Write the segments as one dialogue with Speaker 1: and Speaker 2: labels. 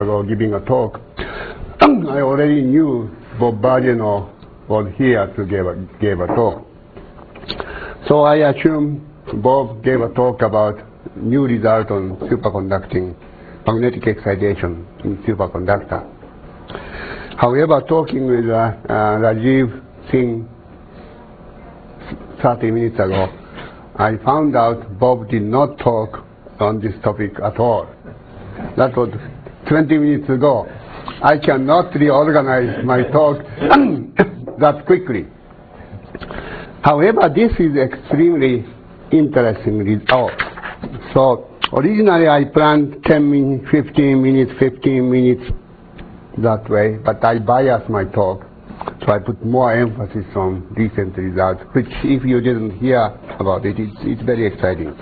Speaker 1: ago giving a talk, I already knew Bob Bargeno was here to give a talk. So I assume Bob gave a talk about new result on superconducting magnetic excitation in superconductor. However, talking with Rajiv Singh 30 minutes ago, I found out Bob did not talk on this topic at all. That was 20 minutes ago. I cannot reorganize my talk that quickly. However, this is extremely interesting result. So originally I planned 10 minutes, 15 minutes, 15 minutes that way, but I biased my talk. So I put more emphasis on recent results, which if you didn't hear about it, it's very exciting.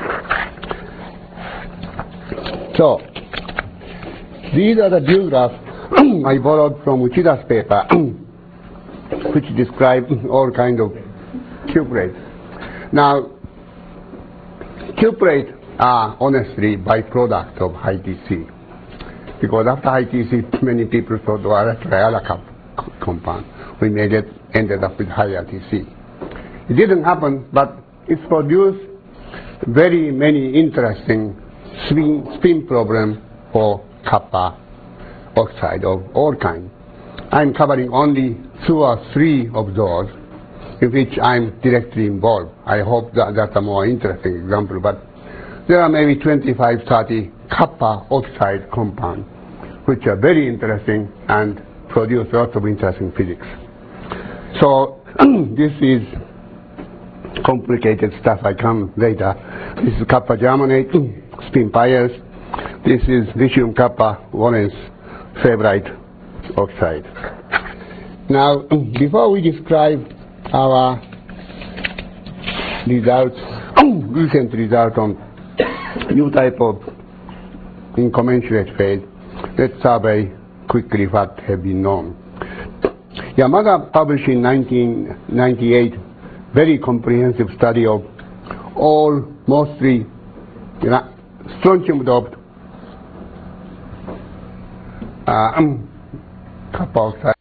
Speaker 1: So these are the view graphs I borrowed from Uchida's paper, which describe all kinds of cuprates. Now, cuprates are honestly byproduct of high TC, because after high TC, many people thought, well, that's a compound. We ended up with higher TC. It didn't happen, but it's produced very many interesting spin problems for copper oxide of all kinds. I'm covering only 2 or 3 of those in which I'm directly involved. I hope that that's a more interesting example, but there are maybe 25, 30 copper oxide compounds which are very interesting and produce lots of interesting physics. So this is complicated stuff. I come later. This is copper germanate, spin pairs. This is lithium copper valence ferrite oxide. Now, before we describe our results, recent result on new type of incommensurate phase, let's survey quickly what have been known. Yamada published in 1998 very comprehensive study of all mostly strontium doped copper oxide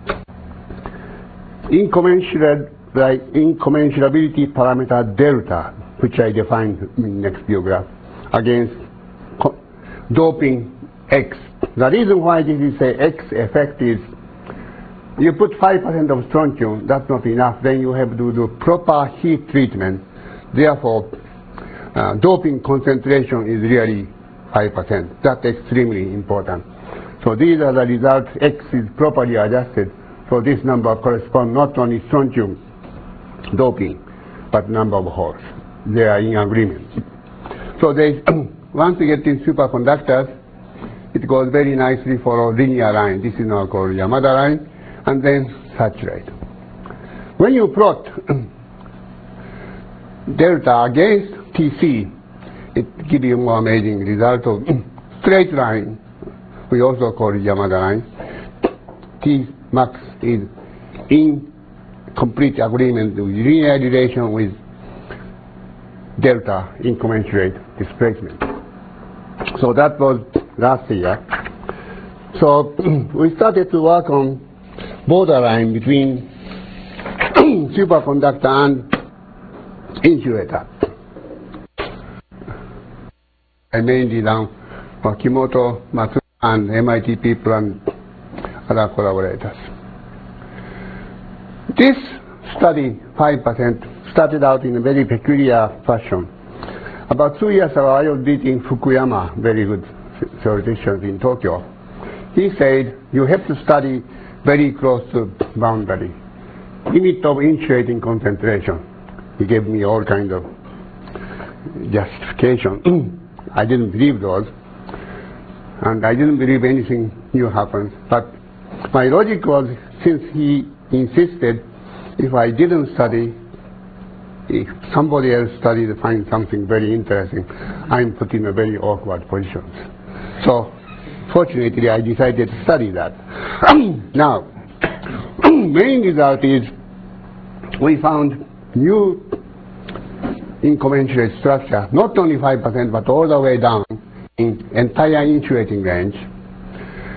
Speaker 1: incommensurability parameter delta, which I defined in next view graph, against doping X. The reason why this is a X effect is you put 5% of strontium, that's not enough, then you have to do proper heat treatment. Therefore, doping concentration is really 5%. That's extremely important. So these are the results. X is properly adjusted. So this number corresponds not only strontium doping, but number of holes. They are in agreement. So once you get in superconductors, it goes very nicely for a linear line. This is now called Yamada line, and then saturate. When you plot delta against TC, it gives you more amazing result of straight line. We also call it Yamada line. T max is in complete agreement with linear relation with delta incommensurate displacement. So that was last year. So we started to work on borderline between superconductor and insulator. I mainly down Kimoto, Matsuda, and MIT people and other collaborators. This study, 5%, started out in a very peculiar fashion. About 2 years ago, I was meeting Fukuyama, very good theoretician in Tokyo. He said, you have to study very close to boundary, limit of insulating concentration. He gave me all kinds of justification. I didn't believe those, and I didn't believe anything new happens. But my logic was, since he insisted, if I didn't study, if somebody else studied and find something very interesting, I'm put in a very awkward position. So fortunately, I decided to study that. Now, main result is we found new incommensurate structure, not only 5%, but all the way down in entire insulating range.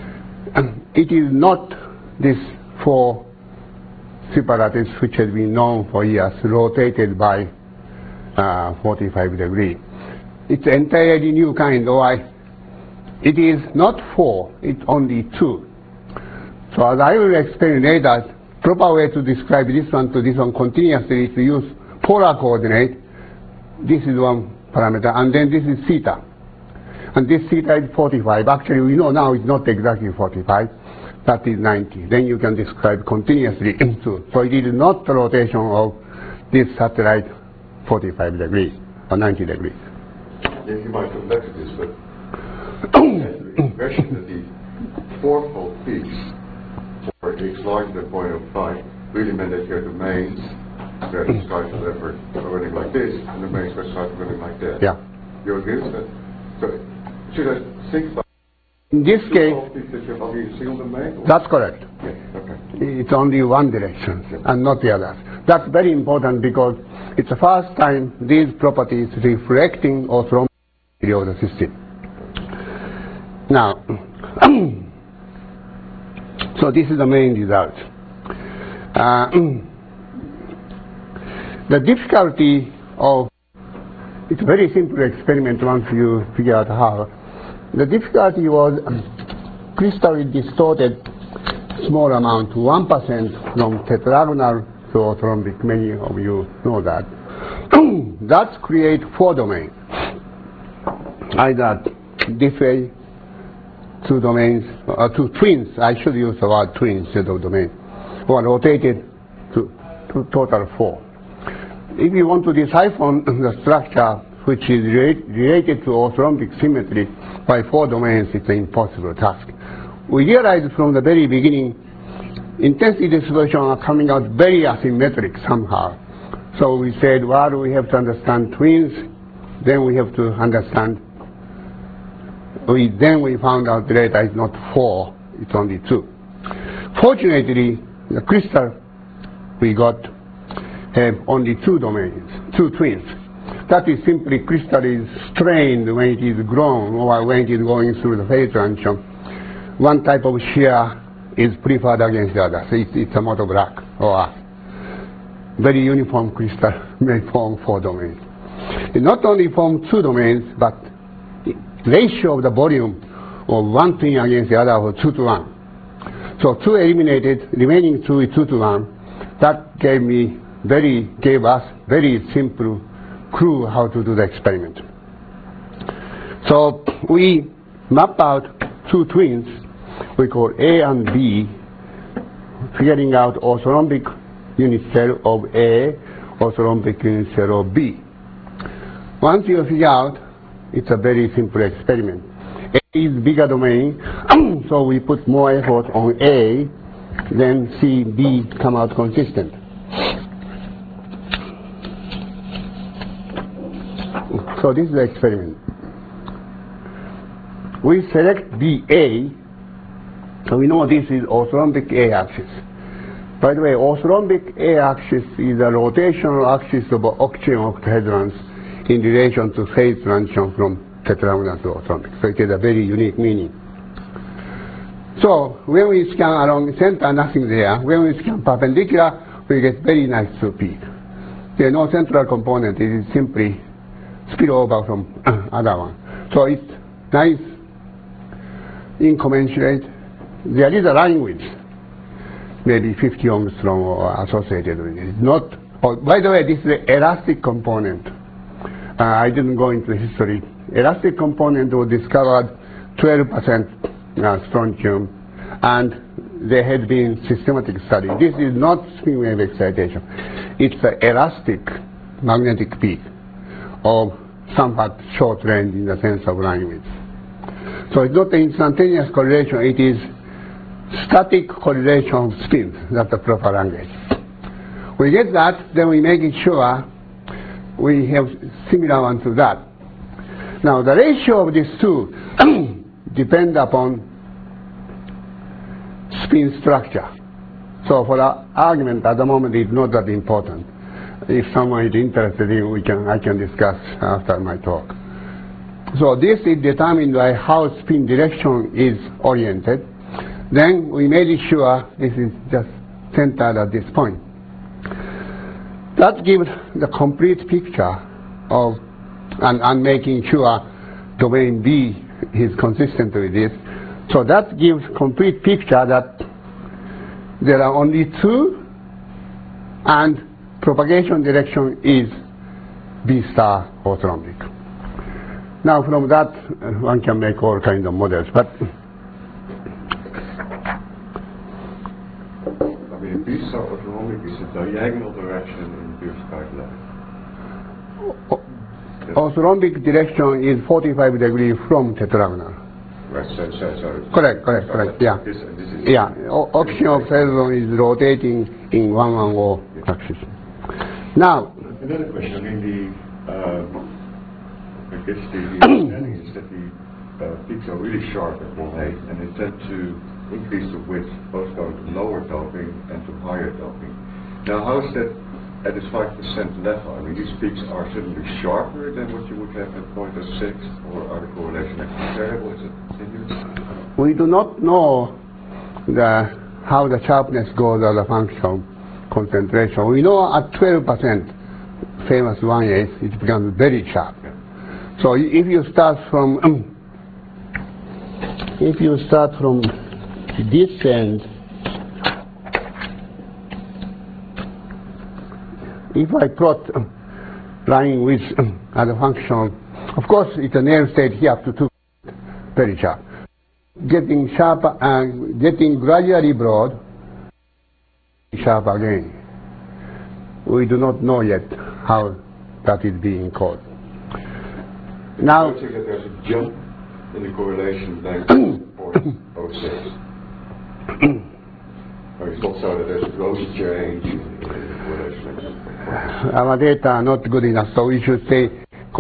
Speaker 1: it is not this 4 separates which has been known for years, rotated by 45 degrees. It's entirely new kind, or it is not 4, it's only 2. So as I will explain later, proper way to describe this one to this one continuously is to use polar coordinate. This is one parameter, and then this is theta. And this theta is 45. Actually, we know now it's not exactly 45. That is 90. Then you can describe continuously into. So it is not the rotation of this satellite 45 degrees or 90 degrees.
Speaker 2: If you might come back to this, but the impression that the fourfold peaks for x larger than 0.05 really meant that you had domains where the stars were running like this and the domains where stars were running like that.
Speaker 1: Yeah.
Speaker 2: You agree with that? So should I think about
Speaker 1: in this case,
Speaker 2: that you have only a single domain?
Speaker 1: that's correct.
Speaker 2: Yeah, okay.
Speaker 1: It's only one direction and not the others. That's very important because it's the first time these properties reflecting orthorhombic of the system. Now, so this is the main result. The difficulty of, it's a very simple experiment once you figure out how. The difficulty was crystal is distorted small amount, 1% from tetragonal to orthorhombic. Many of you know that. That creates 4 domains. Either this way, 2 domains, or 2 twins. I should use the word twins instead of domain, or rotated to total 4. If you want to decipher the structure which is related to orthorhombic symmetry by 4 domains, it's an impossible task. We realized from the very beginning, intensity distributions are coming out very asymmetric somehow. So we said, well, we have to understand twins, then we have to understand, then we found out later it's not 4, it's only 2. Fortunately, the crystal we got have only 2 domains, 2 twins. That is simply crystal is strained when it is grown or when it is going through the phase transition. One type of shear is preferred against the other. So it's a motor black or a very uniform crystal may form 4 domains. It not only form 2 domains, but the ratio of the volume of one twin against the other was 2 to 1. So 2 eliminated, remaining 2 is 2 to 1. That gave us very simple clue how to do the experiment. So we map out 2 twins we call A and B, figuring out orthorhombic unit cell of A, orthorhombic unit cell of B. Once you figure out, it's a very simple experiment. A is bigger domain, so we put more effort on A, then see B come out consistent. So this is the experiment. We select BA, so we know this is orthorhombic A-axis. By the way, orthorhombic A-axis is a rotational axis of octane octahedrons in relation to phase transition from tetragonal to orthorhombic. So it has a very unique meaning. So when we scan along the center, nothing there. When we scan perpendicular, we get very nice 2 peak. There is no central component. It is simply spillover from other one. So it's nice, incommensurate. There is a line width, maybe 50 Armstrong or associated with it. It's not. Oh, by the way, this is the elastic component. I didn't go into history. Elastic component was discovered 12% strontium, and there had been systematic study. This is not spin wave excitation. It's an elastic magnetic peak of somewhat short range in the sense of line width. So it's not an instantaneous correlation, it is static correlation of spins. That's the proper language. We get that, then we make it sure we have similar one to that. Now the ratio of these 2 depend upon spin structure. So for the argument at the moment it's not that important. If someone is interested in, I can discuss after my talk. So this is determined by how spin direction is oriented. Then we made it sure this is just centered at this point. That gives the complete picture of, and making sure domain B is consistent with this. So that gives complete picture that there are only two, and propagation direction is B star orthorhombic. Now from that one can make all kinds of models, but
Speaker 2: B star orthorhombic is a diagonal direction in Bierstein line.
Speaker 1: Orthorhombic direction is 45 degrees from tetragonal.
Speaker 2: Right, so
Speaker 1: correct, yeah.
Speaker 2: This
Speaker 1: Yeah, option of Feldman is rotating in 110 axis. Now,
Speaker 2: another question. I mean, I guess the understanding is that the peaks are really sharp at 1/8, and they tend to increase the width, both going to lower doping and to higher doping. Now, how is that at this 5% level? I mean, these peaks are certainly sharper than what you would have at 0.06, or are the correlation actually variable? Is it continuous?
Speaker 1: We do not know how the sharpness goes as a function of concentration. We know at 12%, famous 1/8, it becomes very sharp.
Speaker 2: Yeah.
Speaker 1: So if you start from this end, if I plot line width as a function, of course it's a nail state here up to 2, very sharp. Getting sharper and getting gradually broad, sharp again. We do not know yet how that is being called. Now,
Speaker 2: I think that there's a jump in the correlation length for 0.06. Or it's not so that there's a gross change in the correlation length.
Speaker 1: Our data are not good enough, so we should say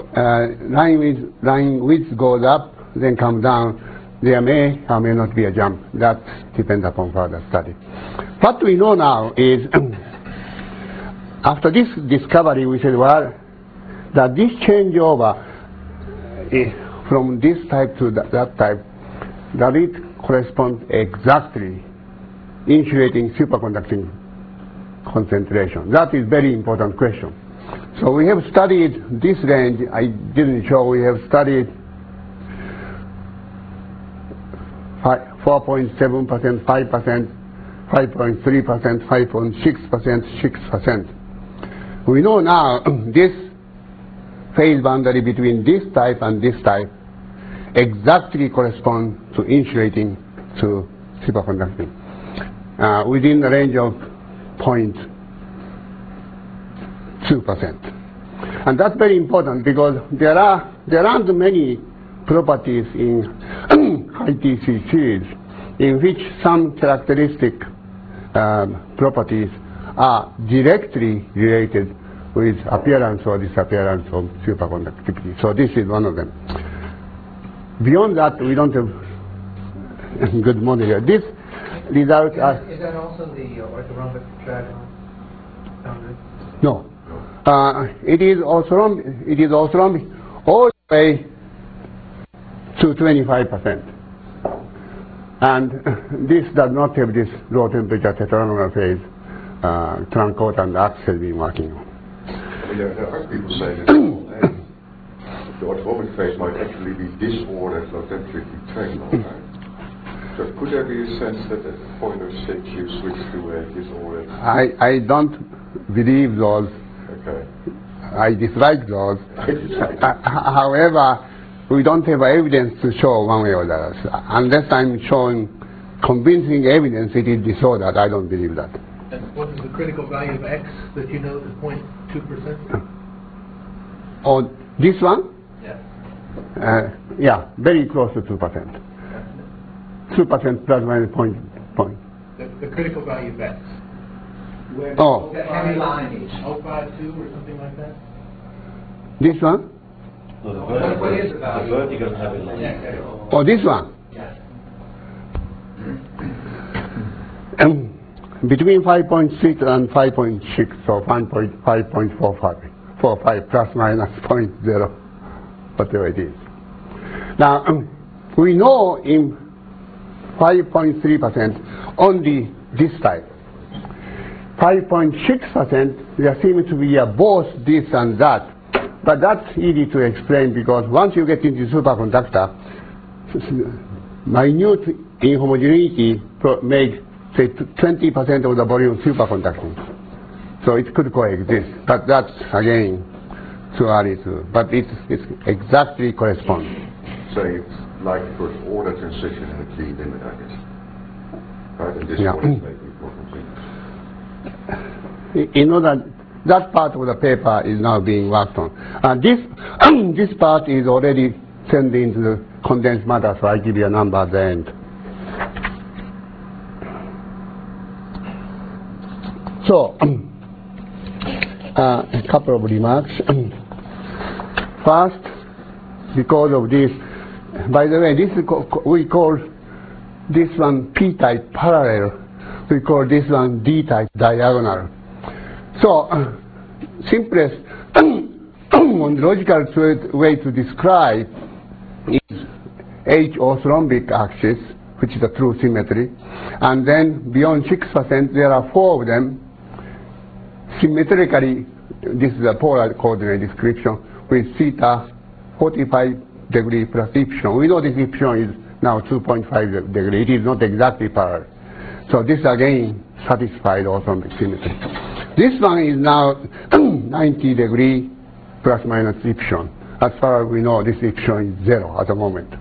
Speaker 1: line width goes up, then come down. There may or may not be a jump. That depends upon further study. What we know now is, after this discovery, we said, well, that this changeover from this type to that type, that it corresponds exactly insulating superconducting concentration. That is very important question. So we have studied this range. I didn't show. We have studied 4.7%, 5%, 5.3%, 5.6%, 6%. We know now this phase boundary between this type and this type exactly corresponds to insulating to superconducting within the range of 0.2%. And that's very important because there aren't many properties in high-TC series in which some characteristic properties are directly related with appearance or disappearance of superconductivity. So this is one of them. Beyond that, we don't have good model here. This result
Speaker 3: Is that also the orthorhombic trigonal boundary?
Speaker 1: No. It is orthorhombic all the way to 25%. And this does not have this low temperature tetragonal phase Trancot and Axe has been working on.
Speaker 2: I mean, there are people saying that the orthorhombic phase might actually be disordered low temperature tetragonal. Right? So could there be a sense that at 0.06 you switch to a disordered?
Speaker 1: I don't believe those.
Speaker 2: Okay.
Speaker 1: I dislike those. However, we don't have evidence to show one way or the other. Unless I'm showing convincing evidence it is disordered, I don't believe that.
Speaker 3: And what is the critical value of X that you know is 0.2%?
Speaker 1: Oh, this one?
Speaker 3: Yeah.
Speaker 1: Yeah, very close to 2%. 2% plus minus point.
Speaker 3: The critical value of X.
Speaker 1: Oh.
Speaker 3: That heavy line is 0.52 or something like that?
Speaker 1: This one?
Speaker 4: No, the
Speaker 3: What is the value?
Speaker 4: The vertical heavy line.
Speaker 3: Yeah.
Speaker 1: Oh, this one?
Speaker 3: Yeah.
Speaker 1: Between 5.6 and 5.6, so 5.45 plus minus 0.0, whatever it is. Now, we know in 5.3% only this type. 5.6% there seems to be both this and that. But that's easy to explain because once you get into superconductor, minute inhomogeneity make say 20% of the volume superconducting. So it could coexist, but that's again too early to. But it's exactly corresponds.
Speaker 2: So it's like first order transition in a key limit, I guess. Right? And this
Speaker 1: Yeah.
Speaker 2: one is maybe more continuous.
Speaker 1: You know that part of the paper is now being worked on. And this this part is already sent into the condensed matter, so I give you a number at the end. So, a couple of remarks. First, because of this, by the way, this is we call this one P-type parallel. We call this one D-type diagonal. So, simplest logical way to describe is H orthorhombic axis, which is a true symmetry, and then beyond 6% there are 4 of them symmetrically. This is a polar coordinate description with theta 45 degree plus epsilon. We know this epsilon is now 2.5 degree. It is not exactly parallel. So this again satisfied orthorhombic symmetry. This one is now 90 degree plus minus epsilon. As far as we know, this epsilon is 0 at the moment.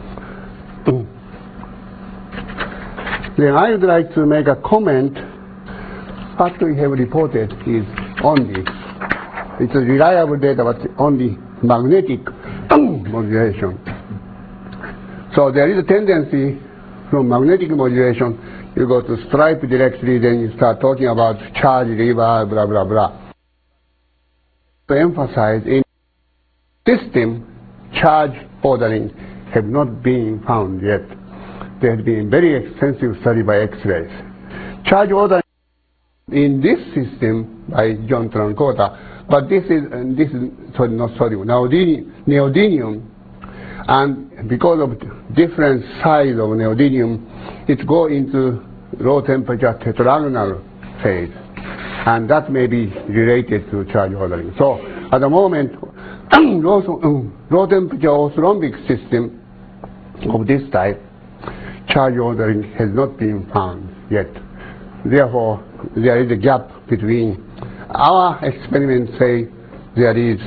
Speaker 1: Then I would like to make a comment. What we have reported is only, it's a reliable data, but only magnetic modulation. So there is a tendency from magnetic modulation, you go to stripe directly, then you start talking about charge river, blah, blah, blah. To emphasize, in system, charge ordering have not been found yet. There has been very extensive study by X-rays. Charge ordering in this system by John Trancota, but this is sorry, not sodium, neodymium, and because of different size of neodymium, it goes into low temperature tetragonal phase, and that may be related to charge ordering. So at the moment, low temperature orthorhombic system of this type, charge ordering has not been found yet. Therefore, there is a gap between our experiments say there is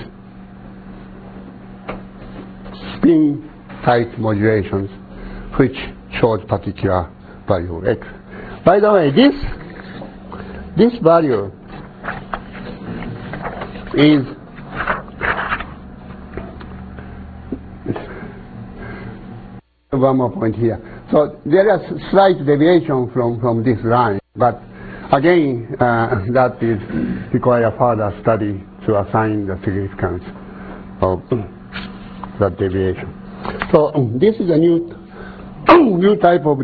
Speaker 1: spin type modulations which shows particular value of X. By the way, this value is one more point here. So there is a slight deviation from this line, but again, that is require further study to assign the significance of that deviation. So this is a new type of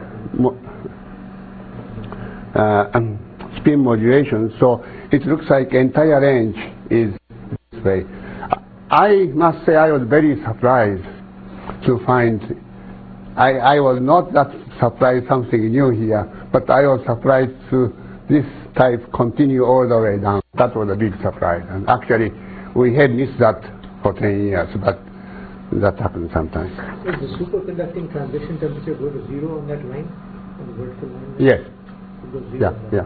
Speaker 1: spin modulation. So it looks like entire range is this way. I must say I was very surprised to find. I was not that surprised something new here, but I was surprised to this type continue all the way down. That was a big surprise. And actually, we had missed that for 10 years, but that happens sometimes.
Speaker 3: Is the superconducting transition temperature go to 0 on that line, on the vertical line?
Speaker 1: Yes.
Speaker 3: It goes 0
Speaker 1: Yeah,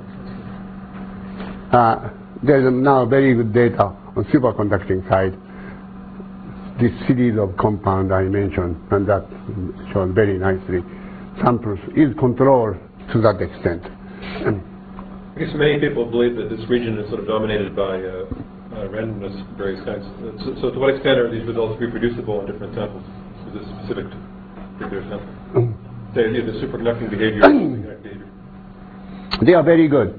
Speaker 1: yeah. There's now very good data on superconducting side. This series of compound I mentioned, and that shows very nicely. Samples is controlled to that extent.
Speaker 5: I guess many people believe that this region is sort of dominated by randomness of various kinds. So to what extent are these results reproducible in different samples? Is this specific to particular samples? Say the superconducting behavior.
Speaker 1: They are very good.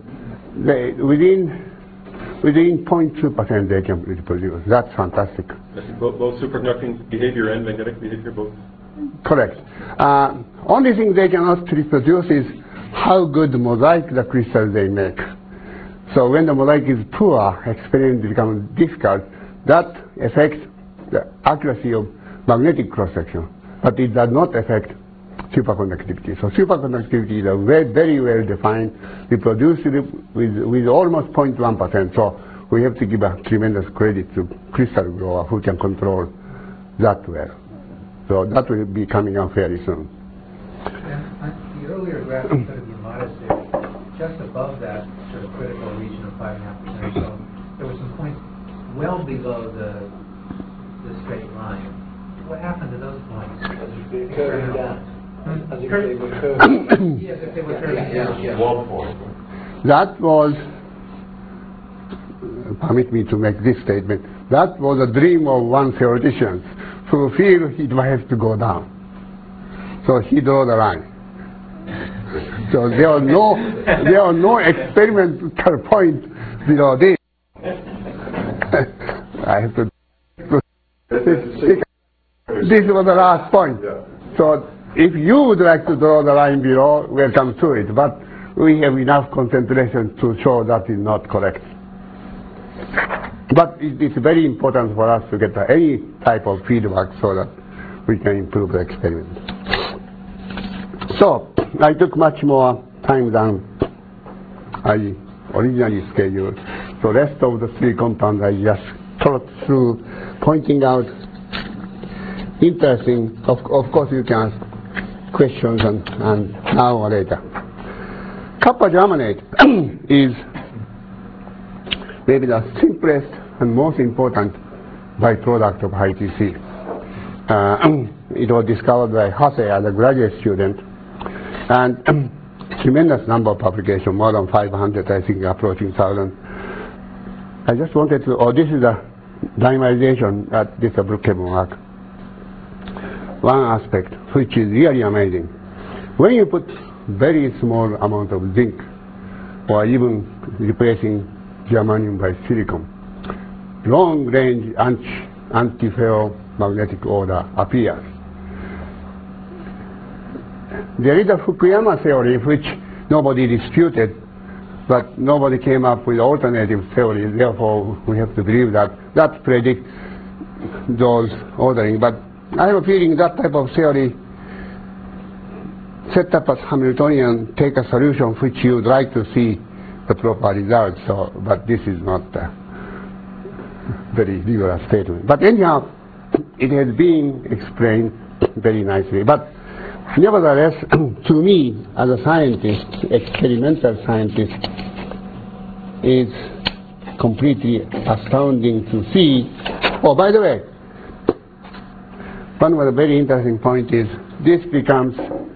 Speaker 1: Within 0.2% they can reproduce. That's fantastic.
Speaker 5: Both superconducting behavior and magnetic behavior, both?
Speaker 1: Correct. Only thing they cannot reproduce is how good mosaic the crystals they make. So when the mosaic is poor, experiment becomes difficult. That affects the accuracy of magnetic cross-section, but it does not affect superconductivity. So superconductivity is a very well defined. We produce it with almost 0.1%. So we have to give a tremendous credit to crystal grower who can control that well. So that will be coming out fairly soon.
Speaker 6: And the earlier graph you showed of the modest area, just above that sort of critical region of 5.5% or so, there were some points well below the straight line. What happened to those points?
Speaker 7: They're curving down. As if they were
Speaker 6: curving. Yes, if they were curving down.
Speaker 7: Yeah.
Speaker 2: 1 point.
Speaker 1: That was, permit me to make this statement, that was a dream of one theoretician who feel it has to go down. So he drew the line. So there are no experimental point below this. I have to. This was the last point. So if you would like to draw the line below, welcome to it. But we have enough concentration to show that is not correct. But it's very important for us to get any type of feedback so that we can improve the experiment. So I took much more time than I originally scheduled. So rest of the 3 compounds I just thought through, pointing out interesting. Of course you can ask questions and now or later. Kappa germanate is maybe the simplest and most important byproduct of ITC. It was discovered by Hase as a graduate student, and tremendous number of publications, more than 500, I think, approaching 1,000. I just wanted to, this is a dimerization at this Brookhaven work. One aspect which is really amazing. When you put very small amount of zinc, or even replacing germanium by silicon, long-range antiferromagnetic order appears. There is a Fukuyama theory which nobody disputed, but nobody came up with alternative theory. Therefore, we have to believe that predicts those ordering. But I have a feeling that type of theory set up as Hamiltonian, take a solution which you would like to see the proper result. So, but this is not a very rigorous statement. But anyhow, it has been explained very nicely. But nevertheless, to me, as a scientist, experimental scientist, it's completely astounding to see. Oh, by the way, one of the very interesting point is this becomes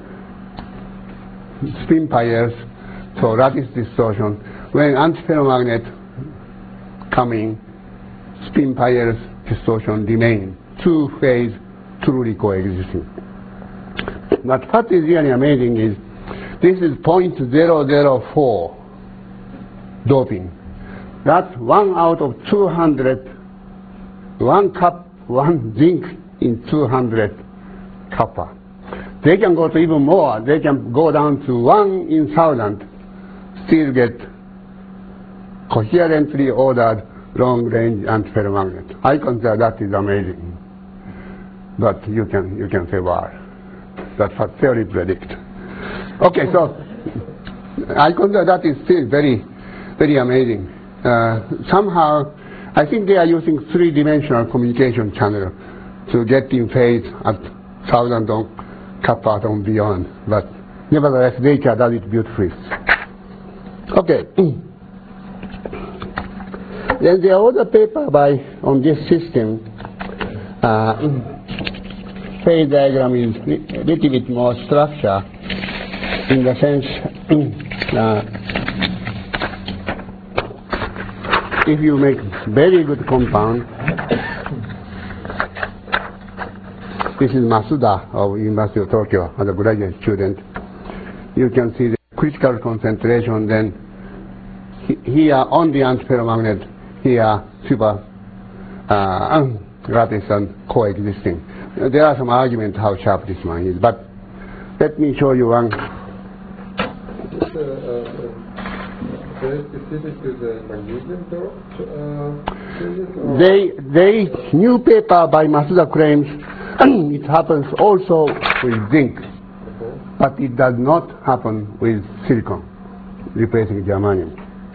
Speaker 1: spin pairs, so lattice distortion. When antiferromagnet coming, spin pairs distortion remain. Two-phase truly coexisting. But what is really amazing is this is 0.004 doping. That's 1 out of 200, 1 zinc in 200 copper. They can go to even more. They can go down to 1 in 1,000, still get coherently ordered long-range antiferromagnet. I consider that is amazing. But you can say, wow, that's what theory predicts. Okay, so I consider that is still very, very amazing. Somehow, I think they are using 3-dimensional communication channel to get in phase at 1,000 kappa and beyond. But nevertheless, nature does it beautifully. Okay. Then the other paper on this system, phase diagram is a little bit more structure in the sense if you make very good compound. This is Masuda of University of Tokyo as a graduate student. You can see the critical concentration, then here on the antiferromagnet, here super lattice and coexisting. There are some arguments how sharp this one is, but let me show you one.
Speaker 8: Very specific to the magnesium
Speaker 1: new paper by Masuda claims it happens also with zinc. but it does not happen with silicon replacing germanium.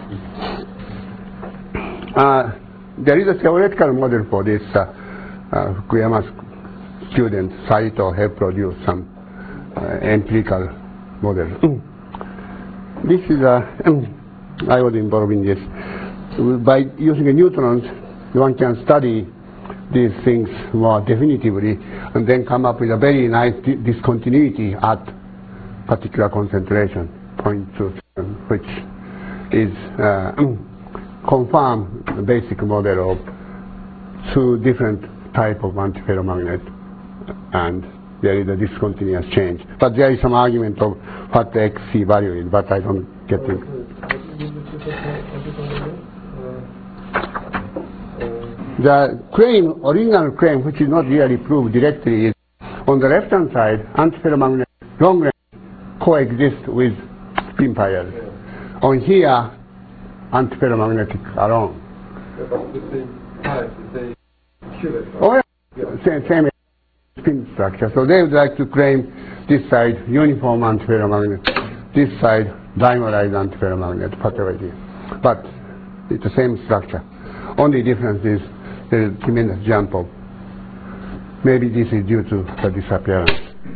Speaker 1: There is a theoretical model for this. Fukuyama's student Saito have produced some empirical model. This is I was involved in this. By using neutrons, one can study these things more definitively and then come up with a very nice discontinuity at particular concentration, 0.27, which is confirm the basic model of two different type of antiferromagnet, and there is a discontinuous change. But there is some argument of what the XC value is, but I don't get it. The claim, original claim, which is not really proved directly, is on the left-hand side, antiferromagnet long range coexist with spin pairs. On here, antiferromagnetic alone.
Speaker 8: About the same type, the same qubit.
Speaker 1: Oh yeah, same spin structure. So they would like to claim this side uniform antiferromagnet, this side dimerized antiferromagnet, whatever it is. But it's the same structure. Only difference is there is a tremendous jump of, maybe this is due to the disappearance.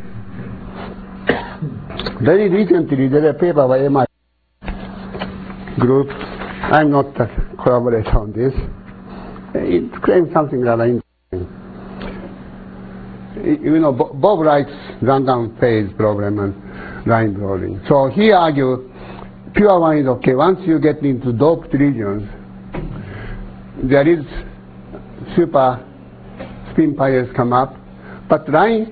Speaker 1: Very recently there is a paper by MIT group. I'm not a collaborator on this. It claims something rather interesting. You know, Bob writes random phase problem and line broadening. So he argues pure one is okay. Once you get into doped regions, there is super spin pairs come up, but line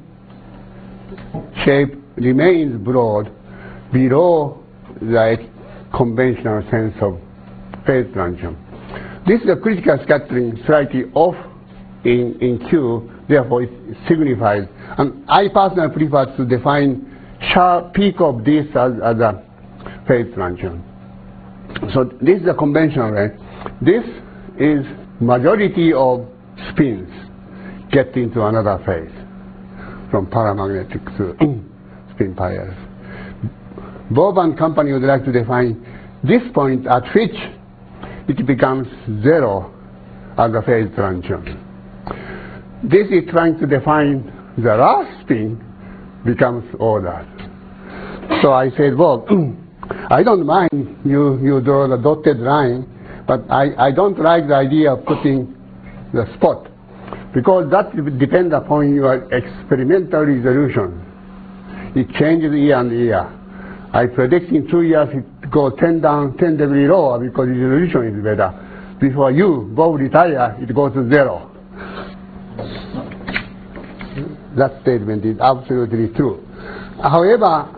Speaker 1: shape remains broad below the conventional sense of phase transition. This is a critical scattering slightly off in Q, therefore it signifies, and I personally prefer to define sharp peak of this as a phase transition. So this is a conventional way. This is majority of spins get into another phase from paramagnetic to spin pairs. Bob and company would like to define this point at which it becomes zero as a phase transition. This is trying to define the last spin becomes ordered. So I said, Bob, I don't mind you draw the dotted line, but I don't like the idea of putting the spot, because that depends upon your experimental resolution. It changes year and year. I predict in 2 years it goes 10 down, 10 degrees lower because the resolution is better. Before you, Bob, retire, it goes to zero. That statement is absolutely true. However,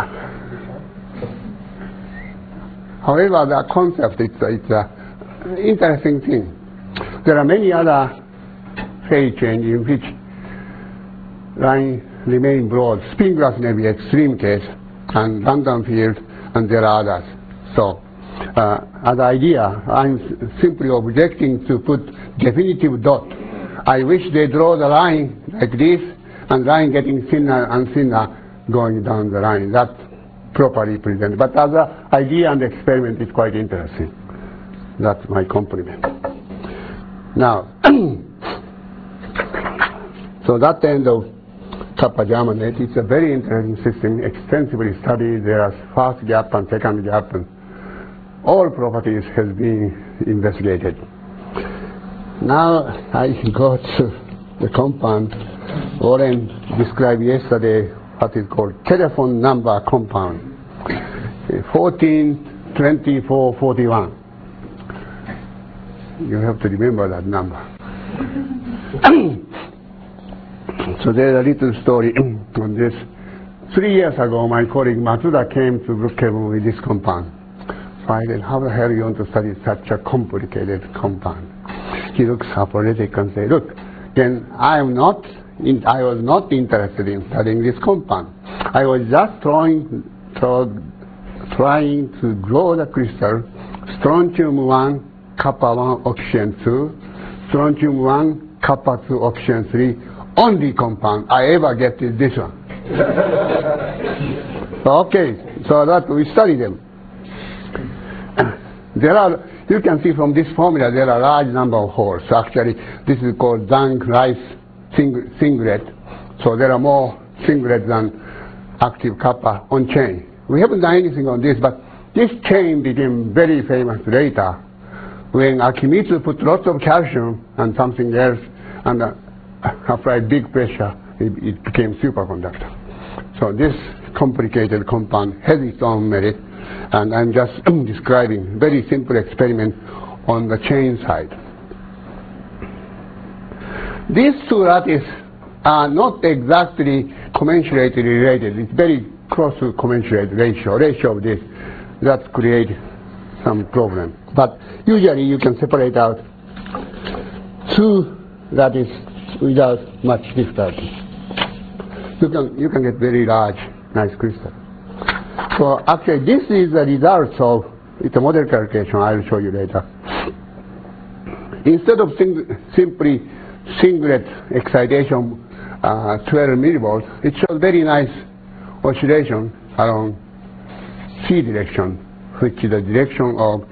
Speaker 1: the concept, it's an interesting thing. There are many other phase changes in which line remain broad. Spin glass may be extreme case, and random field, and there are others. So, as an idea, I'm simply objecting to put definitive dot. I wish they draw the line like this, and line getting thinner and thinner going down the line. That's properly presented. But as an idea and experiment, it's quite interesting. That's my compliment. Now, so that end of kappa germanate, it's a very interesting system, extensively studied. There are first gap and second gap, and all properties has been investigated. Now I go to the compound. Oren described yesterday what is called telephone number compound, 14, 24, 41. You have to remember that number. So there's a little story on this. 3 years ago, my colleague Matsuda came to Brookhaven with this compound. So I said, how the hell you want to study such a complicated compound? He looks apologetic and says, look, then I was not interested in studying this compound. I was just trying to grow the crystal, strontium-1, kappa-1, oxygen 2, strontium-1, kappa-2, oxygen 3, only compound I ever get is this one. Okay, so that we study them. There are, you can see from this formula, there are a large number of holes. So actually, this is called Zhang-Rice singlet. So there are more singlets than active kappa on chain. We haven't done anything on this, but this chain became very famous later when Akimitsu put lots of calcium and something else and applied big pressure, it became superconductor. So this complicated compound has its own merit, and I'm just describing very simple experiment on the chain side. These two lattices are not exactly commensurately related. It's very close to commensurate ratio of this. That creates some problem. But usually you can separate out two lattices without much difficulty. You can get very large, nice crystal. So actually this is the result of, it's a model calculation, I'll show you later. Instead of simply singlet excitation 12 millivolts, it shows very nice oscillation along C direction, which is the direction of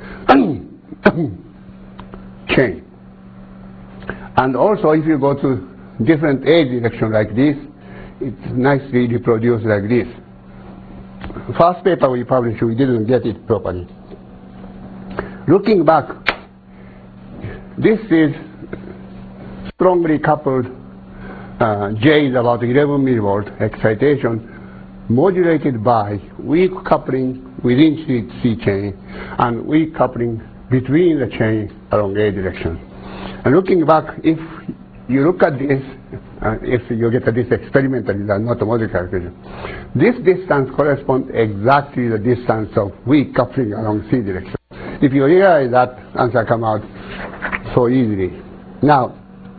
Speaker 1: chain. And also if you go to different A direction like this, it's nicely reproduced like this. First paper we published, we didn't get it properly. Looking back, this is strongly coupled J is about 11 millivolt excitation modulated by weak coupling within C chain and weak coupling between the chain along A direction. And looking back, if you look at this, if you get this experimentally, not a model calculation, this distance corresponds exactly the distance of weak coupling along C direction. If you realize that, answer come out so easily. Now,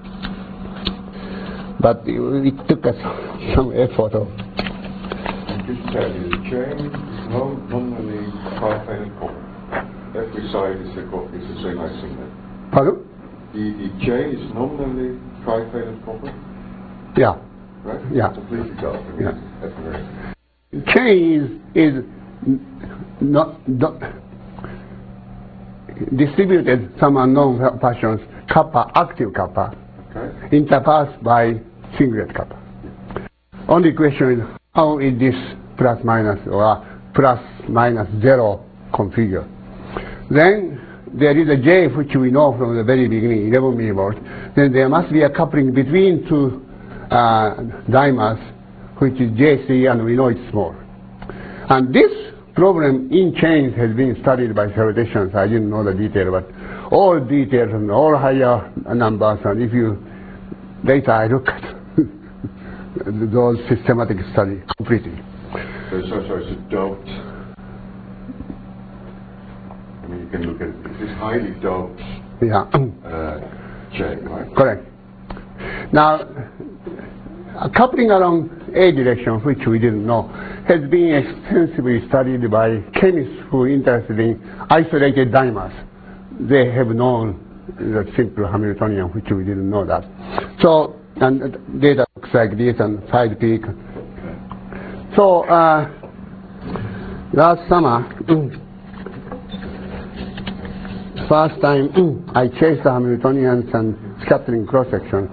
Speaker 1: but it took us some effort.
Speaker 2: Just tell you, the chain is nominally trivalent copper. Every side is the same as singlet.
Speaker 1: Pardon?
Speaker 2: The chain is nominally trivalent copper.
Speaker 1: Yeah.
Speaker 2: Right?
Speaker 1: Yeah.
Speaker 2: Completely dark.
Speaker 1: Yeah.
Speaker 2: That's correct.
Speaker 1: Chain is not distributed some unknown fashions, kappa, active kappa,
Speaker 2: Okay.
Speaker 1: interpassed by singlet kappa. Only question is how is this plus minus or plus minus zero configured? Then there is a J which we know from the very beginning, 11 millivolts. Then there must be a coupling between two dimers, which is JC, and we know it's small. And this problem in chains has been studied by theoreticians. I didn't know the detail, but all details and all higher numbers. And if you later I look at those systematic studies completely.
Speaker 2: So it's a doped. I mean, you can look at this highly doped
Speaker 1: Yeah.
Speaker 2: chain, right?
Speaker 1: Correct. Now, coupling along A direction, which we didn't know, has been extensively studied by chemists who are interested in isolated dimers. They have known the simple Hamiltonian, which we didn't know that. So, and data looks like this and side peak. So, last summer, first time I chased the Hamiltonians and scattering cross-section.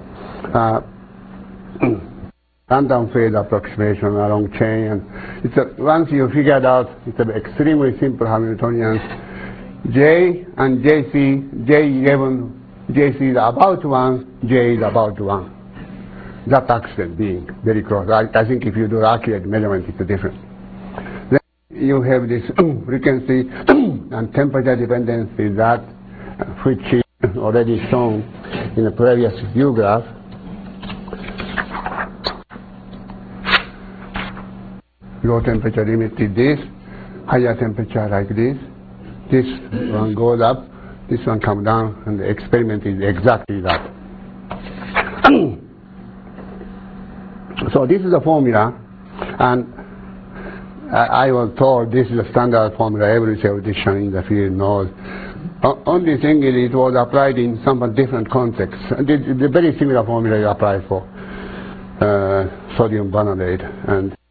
Speaker 1: Random phase approximation along chain, and once you figured out it's an extremely simple Hamiltonian. J and JC, J11, JC is about 1, J is about 1. That accident being very close. I think if you do accurate measurement, it's different. Then you have this frequency and temperature dependence is that, which is already shown in the previous view graph. Low temperature limit is this, higher temperature like this. This one goes up, this one comes down, and the experiment is exactly that. So this is a formula, and I was told this is a standard formula every theoretician in the field knows. Only thing is it was applied in somewhat different contexts. The very similar formula is applied for sodium vanillate, and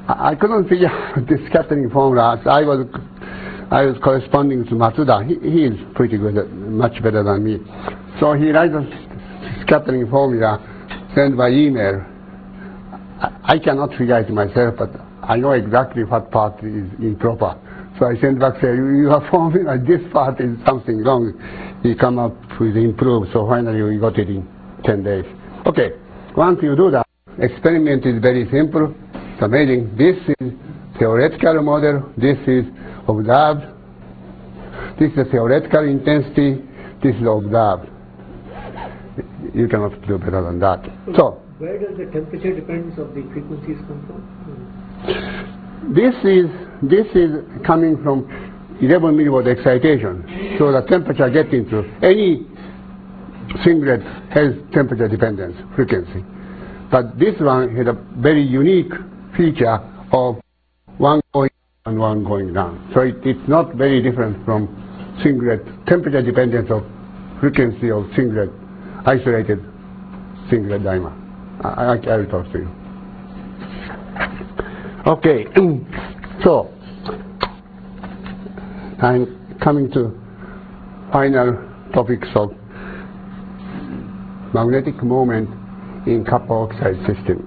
Speaker 1: I couldn't figure out the scattering formula. So I was corresponding to Matsuda. He is pretty good, much better than me. So he writes a scattering formula, sent by email. I cannot figure it myself, but I know exactly what part is improper. So I sent back, say, your formula, this part is something wrong. He come up with improved, so finally we got it in 10 days. Okay, once you do that, experiment is very simple. It's amazing. This is theoretical model. This is observed. This is theoretical intensity. This is observed. You cannot do better than that. So
Speaker 7: where does the temperature dependence of the frequencies come from?
Speaker 1: this is coming from 11 milliwatt excitation. So the temperature gets into any singlet has temperature dependence frequency. But this one had a very unique feature of one going up and one going down. So it's not very different from singlet temperature dependence of frequency of singlet, isolated singlet dimer. I will talk to you. Okay, so I'm coming to final topics of magnetic moment in copper oxide system.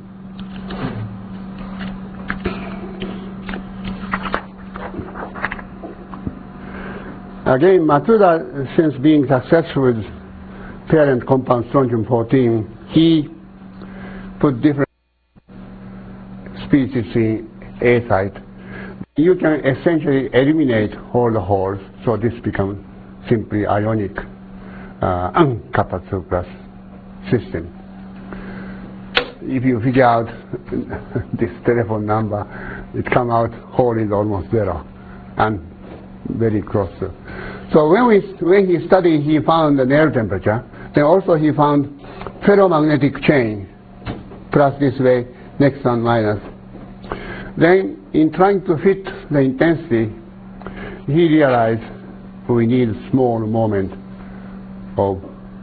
Speaker 1: Again, Matsuda, since being successful with parent compound strontium-14, he put different species in A site. You can essentially eliminate all the holes, so this becomes simply ionic copper 2 plus system. If you figure out this telephone number, it comes out hole is almost zero and very close to. So when he studied, he found the air temperature. Then also he found ferromagnetic chain, plus this way, next one minus. Then in trying to fit the intensity, he realized we need a small moment of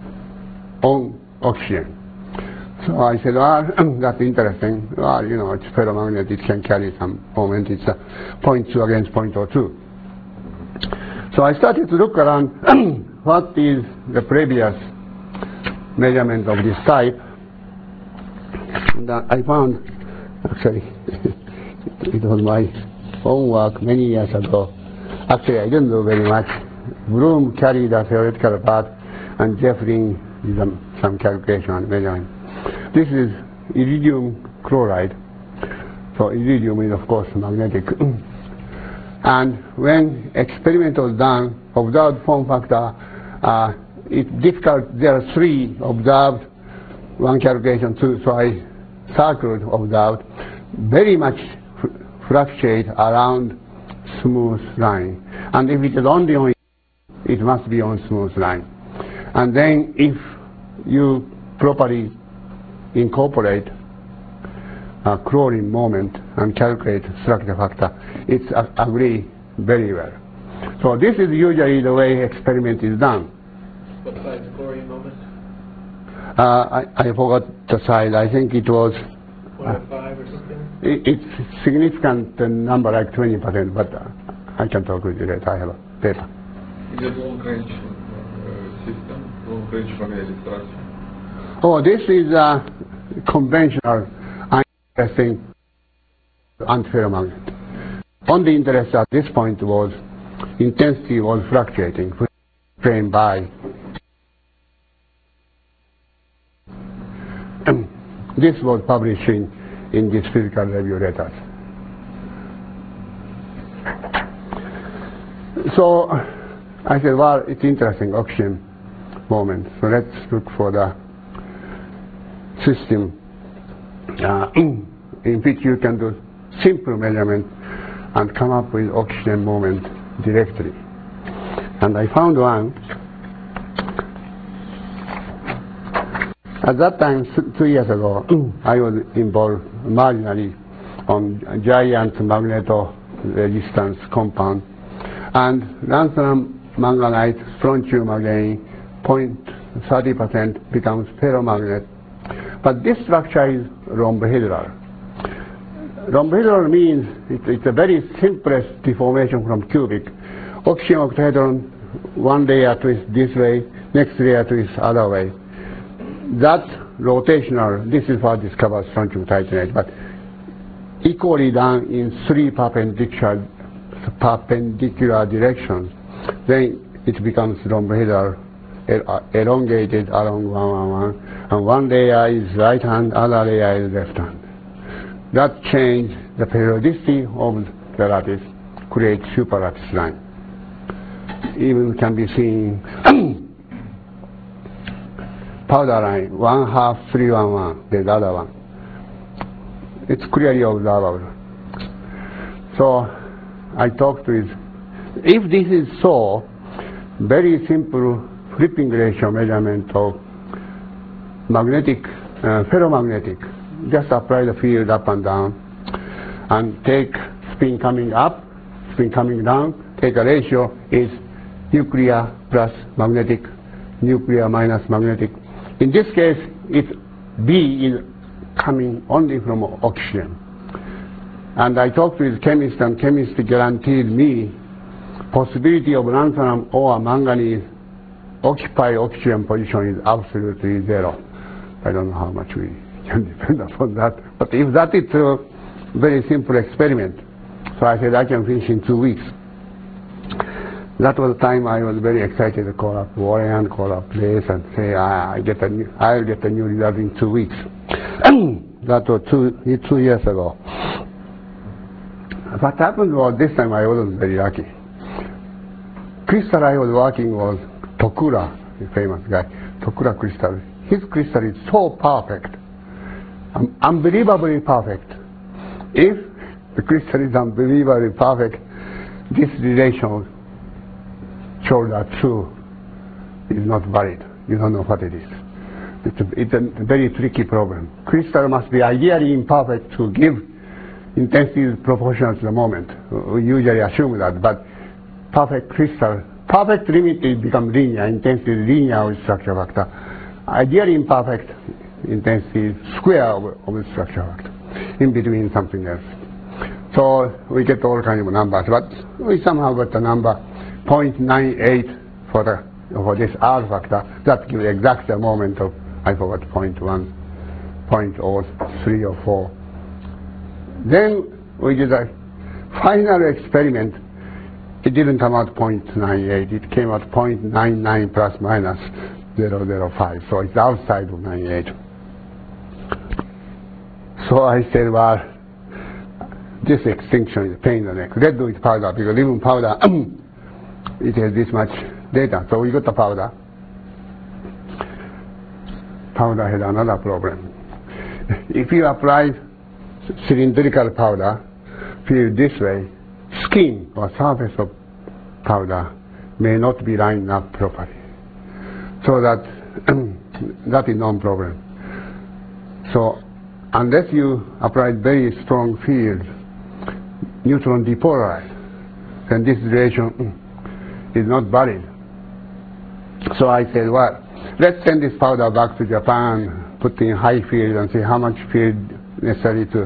Speaker 1: oxygen. So I said, well, that's interesting. Well, you know, it's ferromagnet, it can carry some moment. It's 0.2 against 0.02. So I started to look around what is the previous measurement of this type. And I found, actually, it was my own work many years ago. Actually, I didn't do very much. Bloom carried a theoretical part, and Jeffrey did some calculation and measurement. This is iridium chloride. So iridium is, of course, magnetic. And when experiment was done, observed form factor, it's difficult. There are 3 observed, 1 calculation, 2. So I circled observed. Very much fluctuate around smooth line. And if it is only on, it must be on smooth line. And then if you properly incorporate chlorine moment and calculate structure factor, it's agree very well. So this is usually the way experiment is done.
Speaker 3: What size chlorine moment?
Speaker 1: I forgot the size. I think it was
Speaker 3: 105 or something?
Speaker 1: It's significant number, like 20%, but I can talk with you later. I have a paper.
Speaker 8: Is it long range system, long range Fourier illustration?
Speaker 1: Oh, this is a conventional interesting antiferromagnet. Only interest at this point was intensity was fluctuating, framed by. This was published in this physical review letters. So I said, well, it's interesting, oxygen moment. So let's look for the system in which you can do simple measurement and come up with oxygen moment directly. And I found one. At that time, 2 years ago, I was involved marginally on a giant magneto-resistance compound. And lanthanum manganite, strontium again, 0.30% becomes ferromagnet. But this structure is rhombohedral. Rhombohedral means it's a very simplest deformation from cubic. Oxygen octahedron, one layer twists this way, next layer twists other way. That rotational, this is what discovers strontium titanate, but equally done in 3 perpendicular directions, then it becomes rhombohedral, elongated along 1, 1, 1, and one layer is right hand, other layer is left hand. That change the periodicity of the lattice, creates superlattice line. Even can be seen powder line, 1/2, 3, 1, 1, there's the other one. It's clearly observable. So I talked with, if this is so, very simple flipping ratio measurement of magnetic, ferromagnetic, just apply the field up and down and take spin coming up, spin coming down, take a ratio is nuclear plus magnetic, nuclear minus magnetic. In this case, B is coming only from oxygen. And I talked with chemists, and chemists guaranteed me possibility of lanthanum or manganese occupy oxygen position is absolutely 0. I don't know how much we can depend upon that. But if that is a very simple experiment, so I said I can finish in 2 weeks. That was the time I was very excited to call up Warren, call up Place, and say I'll get a new result in 2 weeks. That was 2 years ago. What happened was this time I wasn't very lucky. Crystal I was working was Tokura, the famous guy, Tokura crystal. His crystal is so perfect, unbelievably perfect. If the crystal is unbelievably perfect, this relation shows that 2 is not valid. You don't know what it is. It's a very tricky problem. Crystal must be ideally imperfect to give intensity proportional to the moment. We usually assume that, but perfect crystal, perfect limit is become linear, intensity is linear with structure factor. Ideally imperfect intensity is square of the structure factor, in between something else. So we get all kinds of numbers, but we somehow got the number 0.98 for this R factor. That gives the exact moment of, I forgot, 0.1, 0.03 or 4. Then we did a final experiment. It didn't come out 0.98. It came out 0.99 plus minus 0.005. So it's outside of 98. So I said, well, this extinction is a pain in the neck. Let's do it powder, because even powder, it has this much data. So we got the powder. Powder had another problem. If you apply cylindrical powder, feel this way, skin or surface of powder may not be lined up properly. So that that is non-problem. So unless you apply very strong field, neutron depolarized, then this relation is not valid. So I said, well, let's send this powder back to Japan, put in high field and see how much field necessary to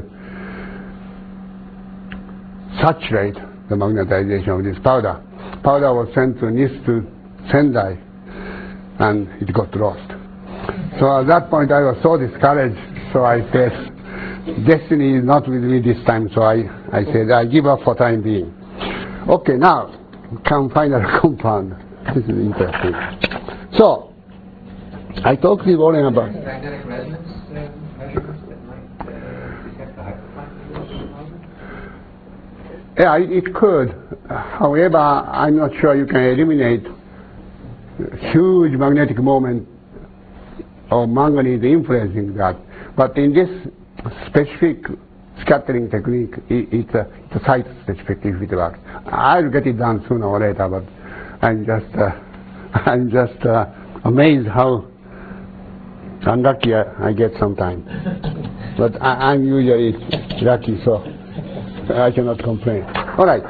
Speaker 1: saturate the magnetization of this powder. Powder was sent to NIST to Sendai, and it got lost. So at that point I was so discouraged, so I said, destiny is not with me this time, so I said, I give up for time being. Okay, now, come final compound. This is interesting. So, I talked with Warren about...
Speaker 6: Magnetic resonance measurements that might detect the hyperfine?
Speaker 1: Yeah, it could. However, I'm not sure you can eliminate huge magnetic moment of manganese influencing that. But in this specific scattering technique, it's a site-specific if it works. I'll get it done sooner or later, but I'm just amazed how unlucky I get sometimes. But I'm usually lucky, so I cannot complain. All right.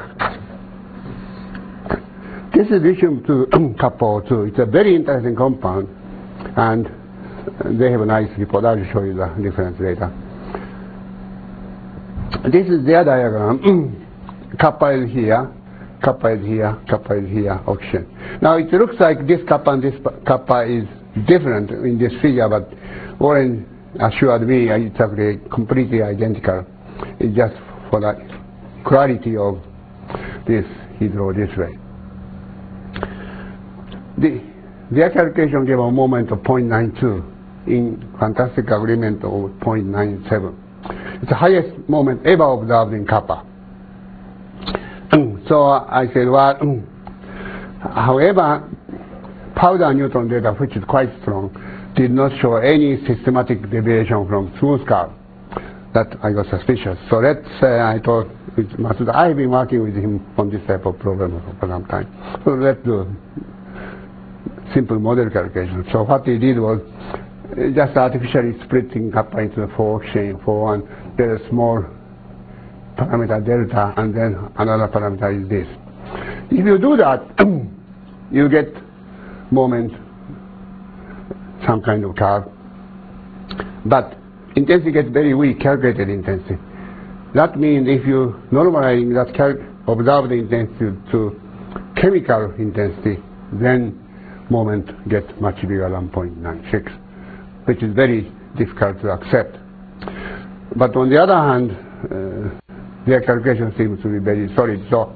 Speaker 1: This is lithium-2 couple 2. It's a very interesting compound, and they have a nice report. I'll show you the difference later. This is their diagram. Kappa is here, kappa is here, kappa is here, oxygen. Now it looks like this kappa and this kappa is different in this figure, but Warren assured me it's actually completely identical. It's just for the clarity of this, he drew this way. Their calculation gave a moment of 0.92 in fantastic agreement of 0.97. It's the highest moment ever observed in kappa. So I said, well, however, powder neutron data, which is quite strong, did not show any systematic deviation from smooth curve. That I got suspicious. So let's say I thought with Masuda, I've been working with him on this type of problem for some time. So let's do simple model calculation. So what he did was just artificially splitting kappa into the 4 oxygen, 4 and there's a small parameter delta, and then another parameter is this. If you do that, you get moment, some kind of curve, but intensity gets very weak, calculated intensity. That means if you normalize that observed intensity to chemical intensity, then moment gets much bigger than 0.96, which is very difficult to accept. But on the other hand, their calculation seems to be very solid. So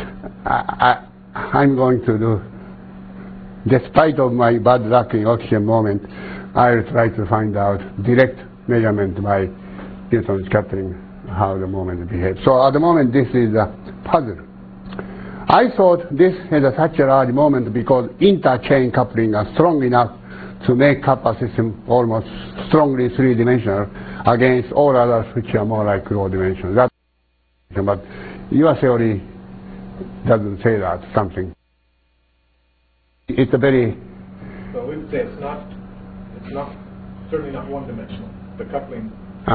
Speaker 1: I'm going to do, despite of my bad luck in oxygen moment, I'll try to find out direct measurement by neutron scattering how the moment behaves. So at the moment this is a puzzle. I thought this has such a large moment because interchain coupling are strong enough to make kappa system almost strongly three-dimensional against all others which are more like low-dimensional. But your theory doesn't say that, something. It's a very...
Speaker 3: So we would say it's not certainly not one-dimensional. The coupling,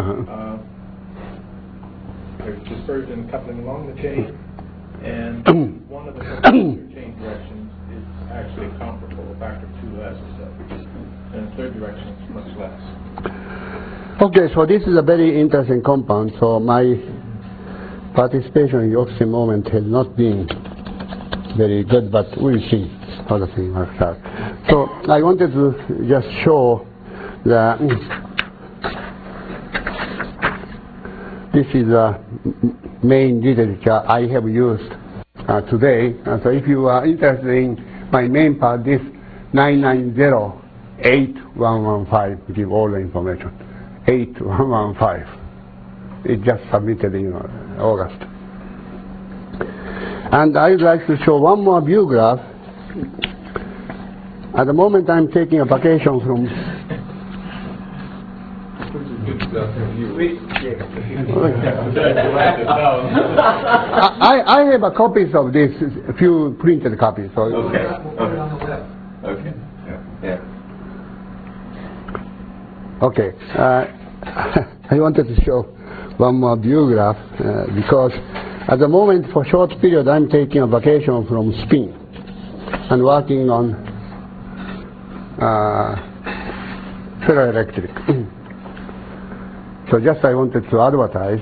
Speaker 3: there's dispersion coupling along the chain, and one of the chain directions is actually comparable, a factor of 2 less or so. And the third direction is much less.
Speaker 1: Okay, so this is a very interesting compound. So my participation in the oxygen moment has not been very good, but we'll see how the thing works out. So I wanted to just show that this is the main literature I have used today. So if you are interested in my main part, this 9908115 give all the information. 8115. It just submitted in August. And I would like to show one more view graph. At the moment I'm taking a vacation from... I have a copies of this, a few printed copies. So
Speaker 8: Okay. Okay. Yeah.
Speaker 1: Okay. I wanted to show one more view graph because at the moment for short period I'm taking a vacation from spin and working on ferroelectric. So just I wanted to advertise.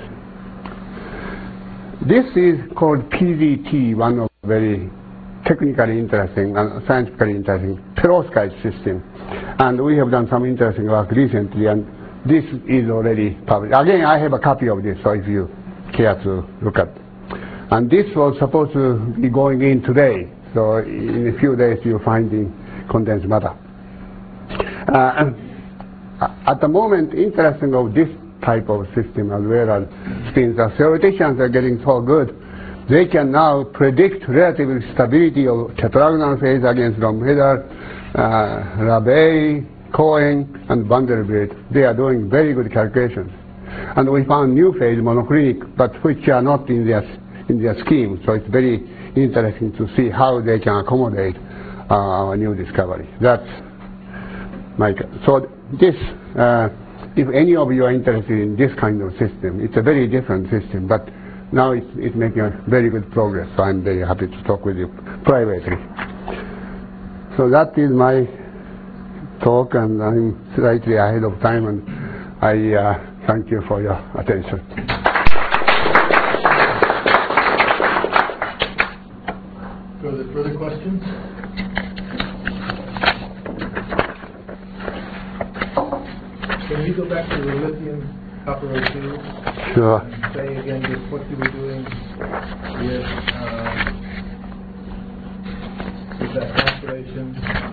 Speaker 1: This is called PZT, one of very technically interesting and scientifically interesting perovskite system. And we have done some interesting work recently, and this is already published. Again, I have a copy of this, so if you care to look at. And this was supposed to be going in today, so in a few days you'll find in condensed matter. At the moment, interesting of this type of system as well as spins, the theoreticians are getting so good, they can now predict relative stability of tetragonal phase against Romhedar, Rabe, Cohen, and Vanderbilt. They are doing very good calculations. And we found new phase monoclinic, but which are not in their scheme. So it's very interesting to see how they can accommodate our new discovery. That's my... So this, if any of you are interested in this kind of system, it's a very different system, but now it's making a very good progress. So I'm very happy to talk with you privately. So that is my talk, and I'm slightly ahead of time, and I thank you for your attention.
Speaker 3: questions? Can we go back to the lithium copper O2?
Speaker 1: Sure.
Speaker 3: And say again just what you were doing with that calculation?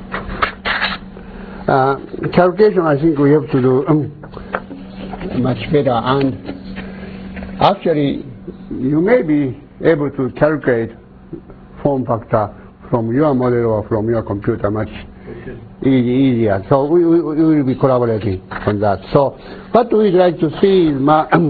Speaker 1: Calculation, I think we have to do much better. And actually, you may be able to calculate form factor from your model or from your computer much easier. So we will be collaborating on that. So what we'd like to see is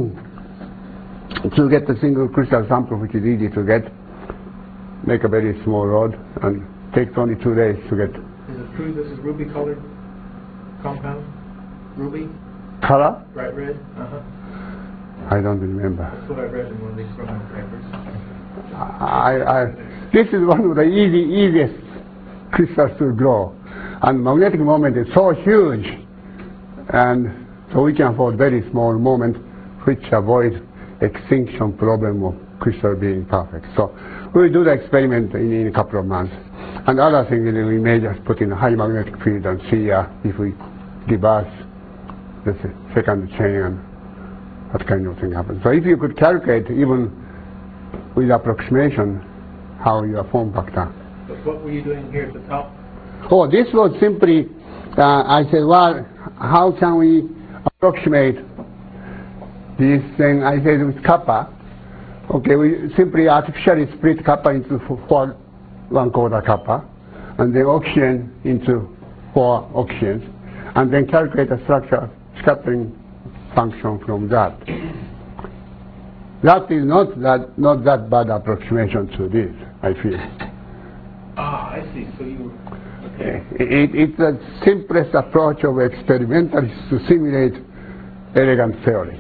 Speaker 1: to get a single crystal sample, which is easy to get, make a very small rod, and takes only 2 days to get.
Speaker 3: Is it true this is ruby colored compound? Ruby?
Speaker 1: Color?
Speaker 3: Bright red?
Speaker 1: I don't remember.
Speaker 3: That's what I read in one of these program papers.
Speaker 1: This is one of the easiest crystals to grow. And magnetic moment is so huge. And so we can afford very small moment which avoid extinction problem of crystal being perfect. So we'll do the experiment in a couple of months. And other thing is we may just put in a high magnetic field and see if we reverse the second chain and what kind of thing happens. So if you could calculate even with approximation how your form factor.
Speaker 3: But what were you doing here at the top?
Speaker 1: Oh, this was simply, I said, well, how can we approximate this thing? I said with copper. Okay, we simply artificially split copper into 4 1/4 copper, and then oxygen into 4 oxygens, and then calculate a structure scattering function from that. That is not that bad approximation to this, I feel.
Speaker 3: Ah, I see. So you okay.
Speaker 1: It's the simplest approach of experimentalists to simulate elegant theory.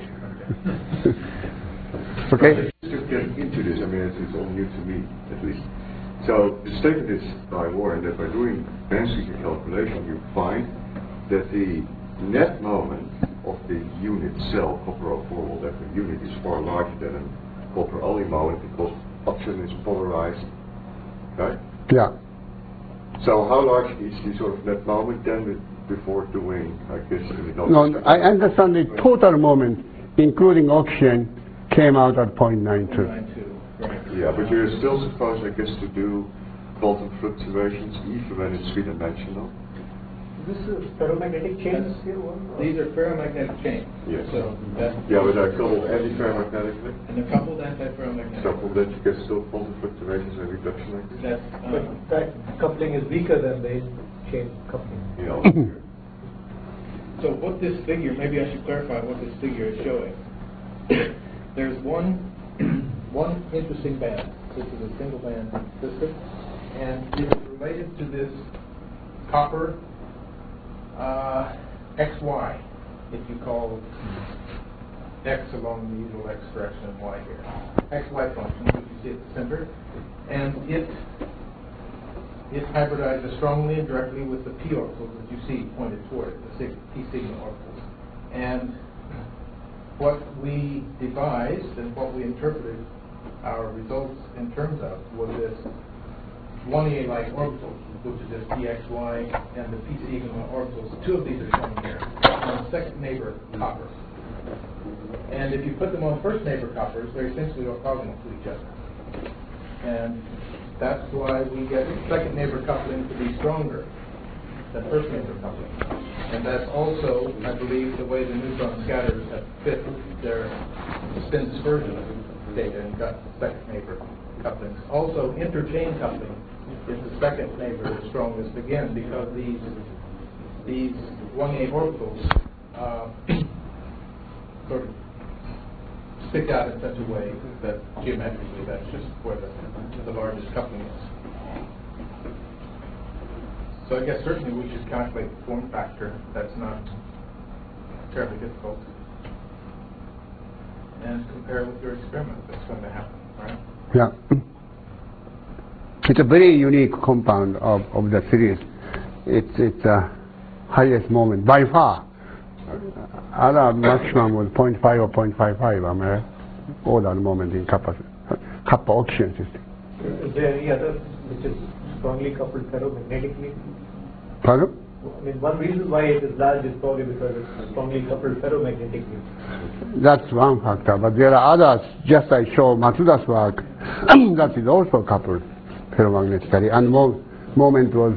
Speaker 1: Okay?
Speaker 2: Just to get into this, I mean, it's all new to me, at least. So the statement is by Warren that by doing Banksy calculation, you find that the net moment of the unit cell, copper O4, well, that the unit is far larger than a copper only moment because oxygen is polarized, right?
Speaker 1: Yeah.
Speaker 2: So how large is the sort of net moment then before doing, I guess,
Speaker 1: No, I understand the total moment, including oxygen, came out at 0.92.
Speaker 2: Yeah, but you're still supposed, I guess, to do quantum fluctuations even when it's three-dimensional.
Speaker 7: This is ferromagnetic chains here?
Speaker 3: These are ferromagnetic chains.
Speaker 2: Yes.
Speaker 3: So that's
Speaker 2: Yeah, but they're coupled anti-ferromagnetically.
Speaker 3: and they're coupled anti-ferromagnetic.
Speaker 2: So from that you get still quantum fluctuations and reduction like this?
Speaker 3: That's
Speaker 7: But that coupling is weaker than the chain coupling.
Speaker 2: Yeah.
Speaker 3: so what this figure, maybe I should clarify what this figure is showing. There's one interesting band. This is a single band system, and it's related to this copper XY, if you call X along the usual X direction and Y here. XY function, which you see at the center, and it hybridizes strongly and directly with the p orbitals that you see pointed toward it, the p sigma orbitals. And what we devised and what we interpreted our results in terms of was this 1A-like orbital, which is this pxy, and the p sigma orbitals. 2 of these are shown here on the second neighbor copper. And if you put them on first neighbor coppers, they're essentially orthogonal to each other. And that's why we get second neighbor coupling to be stronger than first neighbor coupling. And that's also, I believe, the way the neutron scatters have fit their spin dispersion data and got second neighbor couplings. Also, interchain coupling is the second neighbor is strongest again because these 1A orbitals sort of stick out in such a way that geometrically that's just where the largest coupling is. So I guess certainly we should calculate the form factor. That's not terribly difficult. And compare with your experiment that's going to happen, right?
Speaker 1: Yeah. It's a very unique compound of the series. It's highest moment by far. Other maximum was 0.5 or 0.55. I mean, order moment in kappa oxygen system.
Speaker 7: Is there any other which is strongly coupled ferromagnetically?
Speaker 1: Pardon?
Speaker 7: I mean, one reason why it is large is probably because it's strongly coupled ferromagnetically.
Speaker 1: That's one factor, but there are others, just I show Matsuda's work, that is also coupled ferromagnetically, and moment was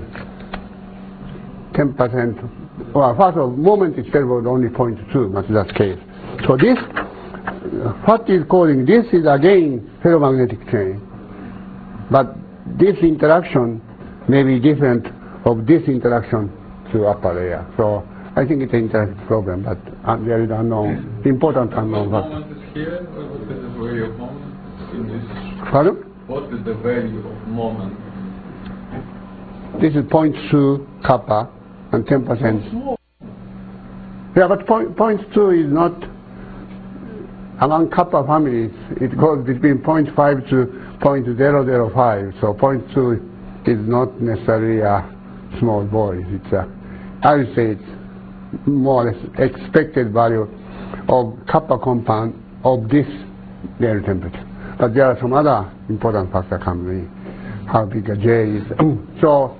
Speaker 1: 10%. Well, first of all, moment itself was only 0.2, Matsuda's case. So this, what is causing this is again ferromagnetic chain, but this interaction may be different of this interaction to upper layer. So I think it's an interesting problem, but there is unknown, important unknown
Speaker 8: What
Speaker 1: factor.
Speaker 8: moment is here? What is the value of moment in this?
Speaker 1: Pardon?
Speaker 8: What is the value of moment?
Speaker 1: This is 0.2 kappa and 10%. Yeah, but 0.2 is not among kappa families. It goes between 0.5 to 0.005. So 0.2 is not necessarily a small voice. It's I would say it's more or less expected value of kappa compound of this layer temperature. But there are some other important factors coming in, how big a J is. So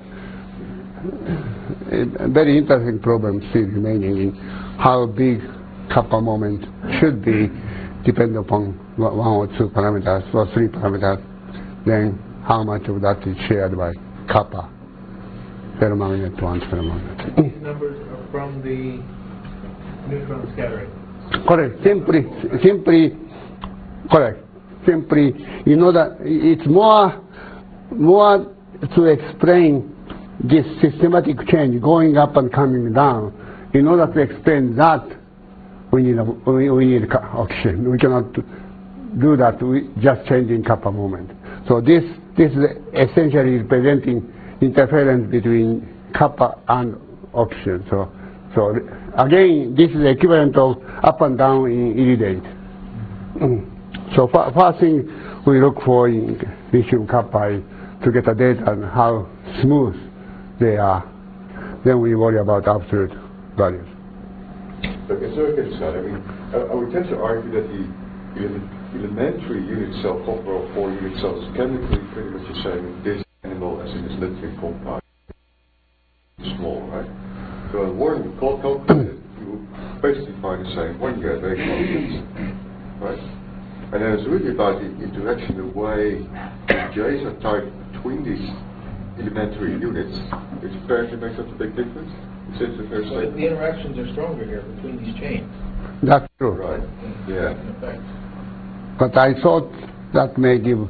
Speaker 1: a very interesting problem still remaining in how big kappa moment should be, depending upon one or two parameters or three parameters, then how much of that is shared by kappa, ferromagnet to antiferromagnet.
Speaker 3: These numbers are from the neutron scattering.
Speaker 1: Correct. Simply correct. Simply, you know that it's more to explain this systematic change going up and coming down. In order to explain that, we need oxygen. We cannot do that just changing kappa moment. So this is essentially representing interference between kappa and oxygen. So again, this is the equivalent of up and down in iridate. So first thing we look for in lithium kappa is to get a data on how smooth they are. Then we worry about absolute values.
Speaker 2: Okay, so I mean, I would tend to argue that the elementary unit cell, copper 4 unit cells, is chemically pretty much the same in this animal as in this lithium compound. Small, right? So in one cold compound, you basically find the same when you get very close, right? And then it's really about the interaction, the way the J's are tied between these elementary units, which apparently makes such a big difference.
Speaker 3: So the interactions are stronger here between these chains.
Speaker 1: That's true.
Speaker 2: Right. Yeah.
Speaker 3: In effect.
Speaker 1: But I thought that may give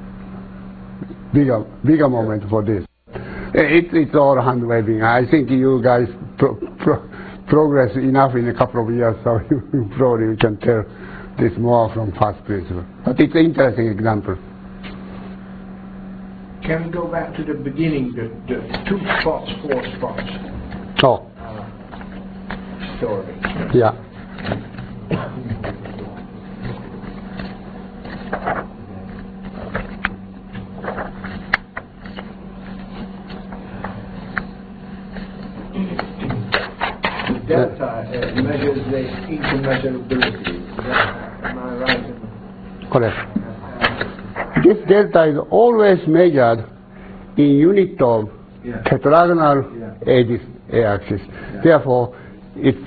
Speaker 1: bigger moment for this. It's all hand waving. I think you guys progress enough in a couple of years, so you probably can tell this more from first principle. But it's an interesting example.
Speaker 9: Can we go back to the beginning, the 2 spots, 4 spots
Speaker 1: Oh,
Speaker 9: story?
Speaker 1: yeah.
Speaker 9: Delta measures the intermeasurability. Am I right?
Speaker 1: Correct. This delta is always measured in unit of tetragonal axis. Therefore, it's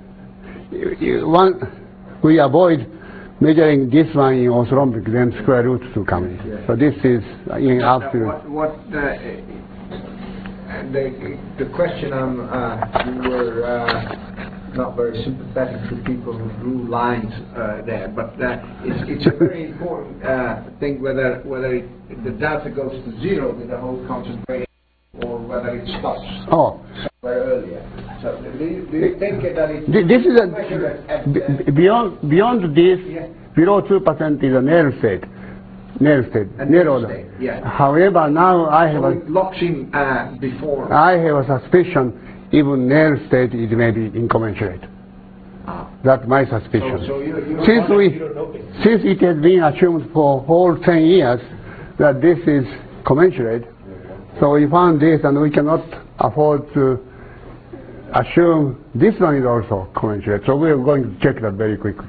Speaker 1: we avoid measuring this one in orthorhombic, then square root to come in. So this is in absolute.
Speaker 9: The question you were not very sympathetic to people who drew lines there, but it's a very important thing whether the delta goes to 0 with the whole concentration or whether it stops somewhere earlier. So do you think that it's
Speaker 1: this is beyond this, below 2% is a narrow state. However, now I have
Speaker 9: it locks in before.
Speaker 1: I have a suspicion even narrow state is maybe incommensurate. That's my suspicion. Since it has been assumed for whole 10 years that this is commensurate, so we found this and we cannot afford to assume this one is also commensurate. So we are going to check that very quickly.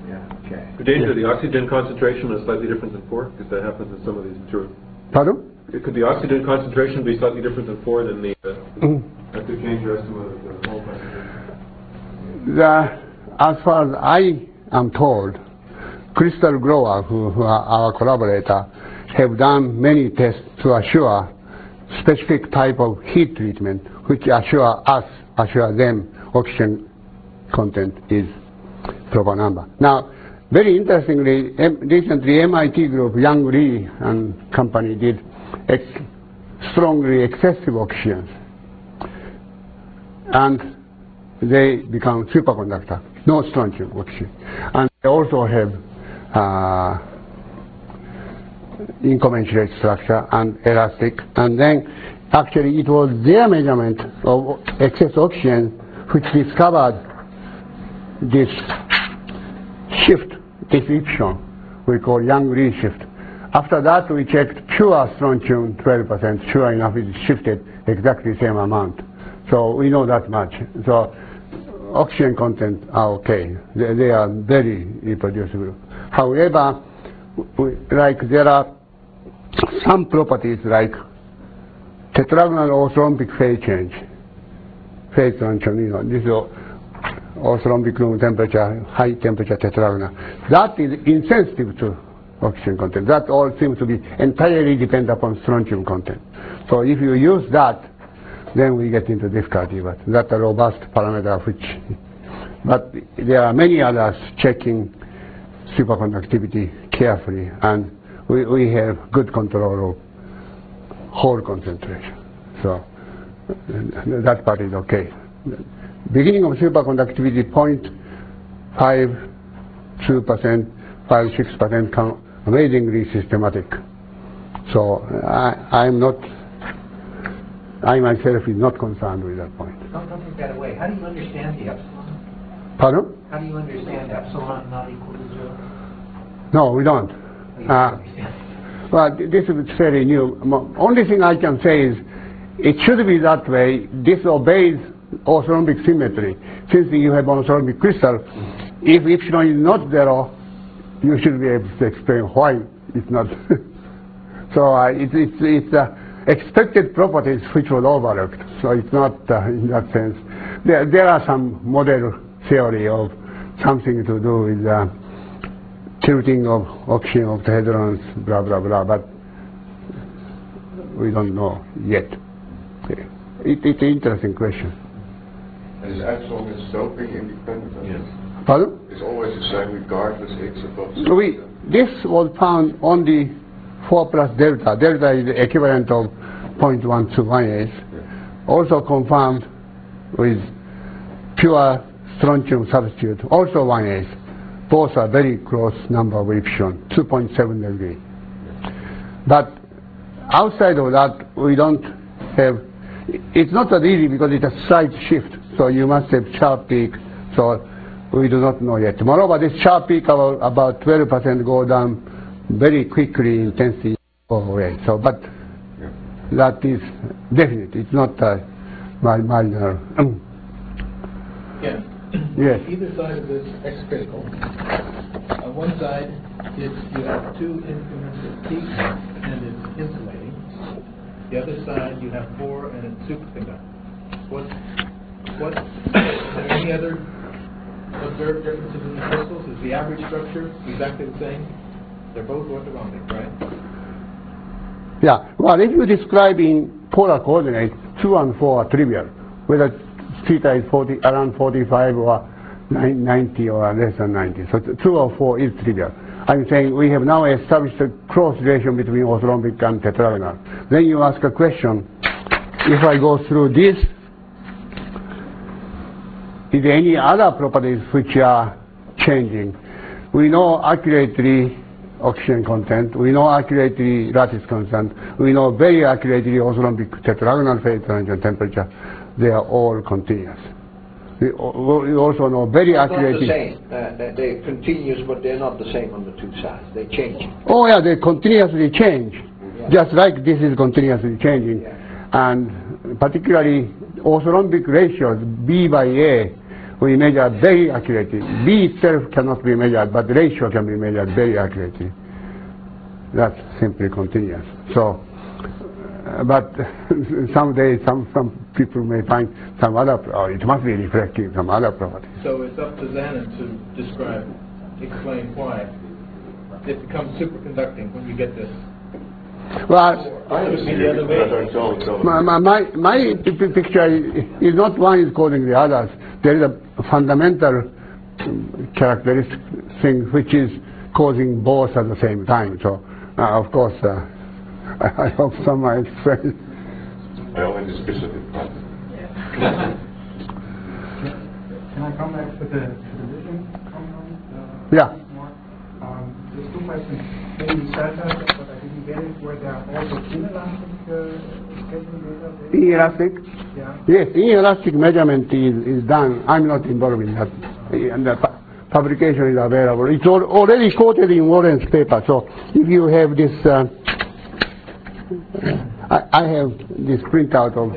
Speaker 5: The danger of the oxygen concentration is slightly different than 4, because that happens in some of these materials.
Speaker 1: Pardon?
Speaker 5: could the oxygen concentration be slightly different than 4 than the that could change your estimate of the whole concentration?
Speaker 1: As far as I am told, Crystal Grower, who are our collaborator, have done many tests to assure specific type of heat treatment, which assure them oxygen content is proper number. Now, very interestingly, recently MIT group, Yang Lee and company did strongly excessive oxygen, and they become superconductor, no strontium oxygen. And they also have incommensurate structure and elastic. And then actually it was their measurement of excess oxygen which discovered this shift, this epsilon we call Yang-Lee shift. After that we checked pure strontium 12%, sure enough it shifted exactly the same amount. So we know that much. So oxygen content are okay. They are very reproducible. However, there are some properties like tetragonal orthorhombic phase change. Phase strontium, this is orthorhombic room temperature, high temperature tetragonal. That is insensitive to oxygen content. That all seems to be entirely dependent upon strontium content. So if you use that, then we get into difficulty, but that's a robust parameter but there are many others checking superconductivity carefully, and we have good control of whole concentration. So that part is okay. Beginning of superconductivity 0.52%, 5-6% come amazingly systematic. So I myself is not concerned with that point.
Speaker 6: Don't take that away. How do you understand the epsilon?
Speaker 1: Pardon?
Speaker 6: How do you understand epsilon not equal to 0?
Speaker 1: No, we don't. Well, this is very new. Only thing I can say is it should be that way. This obeys orthorhombic symmetry. Since you have orthorhombic crystal, if epsilon is not 0, you should be able to explain why it's not. So it's expected properties which was overlooked. So it's not in that sense. There are some model theory of something to do with tilting of oxygen of the hadrons, blah, blah, blah, but we don't know yet. It's an interesting question.
Speaker 2: And is epsilon itself being independent?
Speaker 5: Yes.
Speaker 1: Pardon?
Speaker 2: It's always the same regardless X above
Speaker 1: This was found only 4 plus delta. Delta is the equivalent of 0.121s. Also confirmed with pure strontium substitute, also 1s. Both are very close number of epsilon, 2.7 degree. But outside of that, we don't have, it's not that easy because it's a slight shift, so you must have sharp peak, so we do not know yet. Moreover, this sharp peak of about 12% go down very quickly, intensity go away. So, but that is definite. It's not minor.
Speaker 3: Yeah.
Speaker 1: Yes.
Speaker 3: Either side of this X critical. On one side, you have 2 increments of peak and it's insulating. The other side, you have 4 and it's superconducting. Are there any other observed differences in the crystals? Is the average structure exactly the same? They're both orthorhombic, right?
Speaker 1: Yeah. Well, if you describe in polar coordinates, 2 and 4 are trivial. Whether theta is around 45 or 90 or less than 90. So 2 or 4 is trivial. I'm saying we have now established a cross relation between orthorhombic and tetragonal. Then you ask a question, if I go through this, is there any other properties which are changing? We know accurately oxygen content, we know accurately lattice content, we know very accurately orthorhombic tetragonal phase transition temperature. They are all continuous. We also know very accurately.
Speaker 9: Not the same. They're continuous, but they're not the same on the two sides. They change.
Speaker 1: Oh yeah, they continuously change.
Speaker 9: Yeah.
Speaker 1: Just like this is continuously changing.
Speaker 9: Yeah.
Speaker 1: And particularly orthorhombic ratios, B by A, we measure very accurately. B itself cannot be measured, but the ratio can be measured very accurately. That's simply continuous. So but someday some people may find some other, or it must be reflecting some other property.
Speaker 3: So it's up to Zanen to explain why it becomes superconducting when you get this.
Speaker 1: Well,
Speaker 2: I understand
Speaker 3: the other way.
Speaker 1: my picture is not one is causing the others. There is a fundamental characteristic thing which is causing both at the same time. So, of course, I hope someone explains.
Speaker 2: I only discuss it in private.
Speaker 10: Can I come back to the vision compound?
Speaker 1: Yeah.
Speaker 10: There's two questions. Maybe you said that, but I didn't get it. Were there also inelastic scheduling data?
Speaker 1: Inelastic?
Speaker 10: Yeah.
Speaker 1: Yes, inelastic measurement is done. I'm not involved in that. And the publication is available. It's already quoted in Warren's paper. So if you have this, I have this printout of.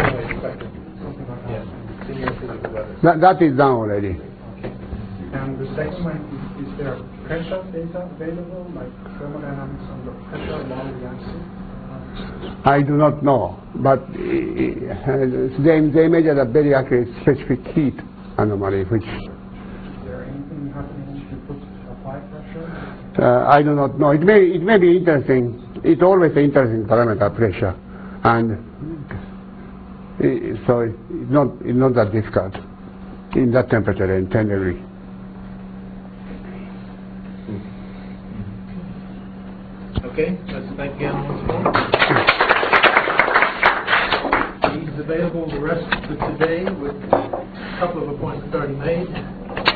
Speaker 1: That is done already.
Speaker 10: Okay. And the second one, is there pressure data available, like thermodynamics on the pressure along the axis?
Speaker 1: I do not know, but they measure a very accurate specific heat anomaly, which.
Speaker 10: Is there anything happening if you put apply pressure?
Speaker 1: I do not know. It may be interesting. It's always an interesting parameter, pressure, and so it's not that difficult in that temperature in 10 degrees.
Speaker 3: Okay, let's thank Jan once more. He's available the rest of today with a couple of appointments already made.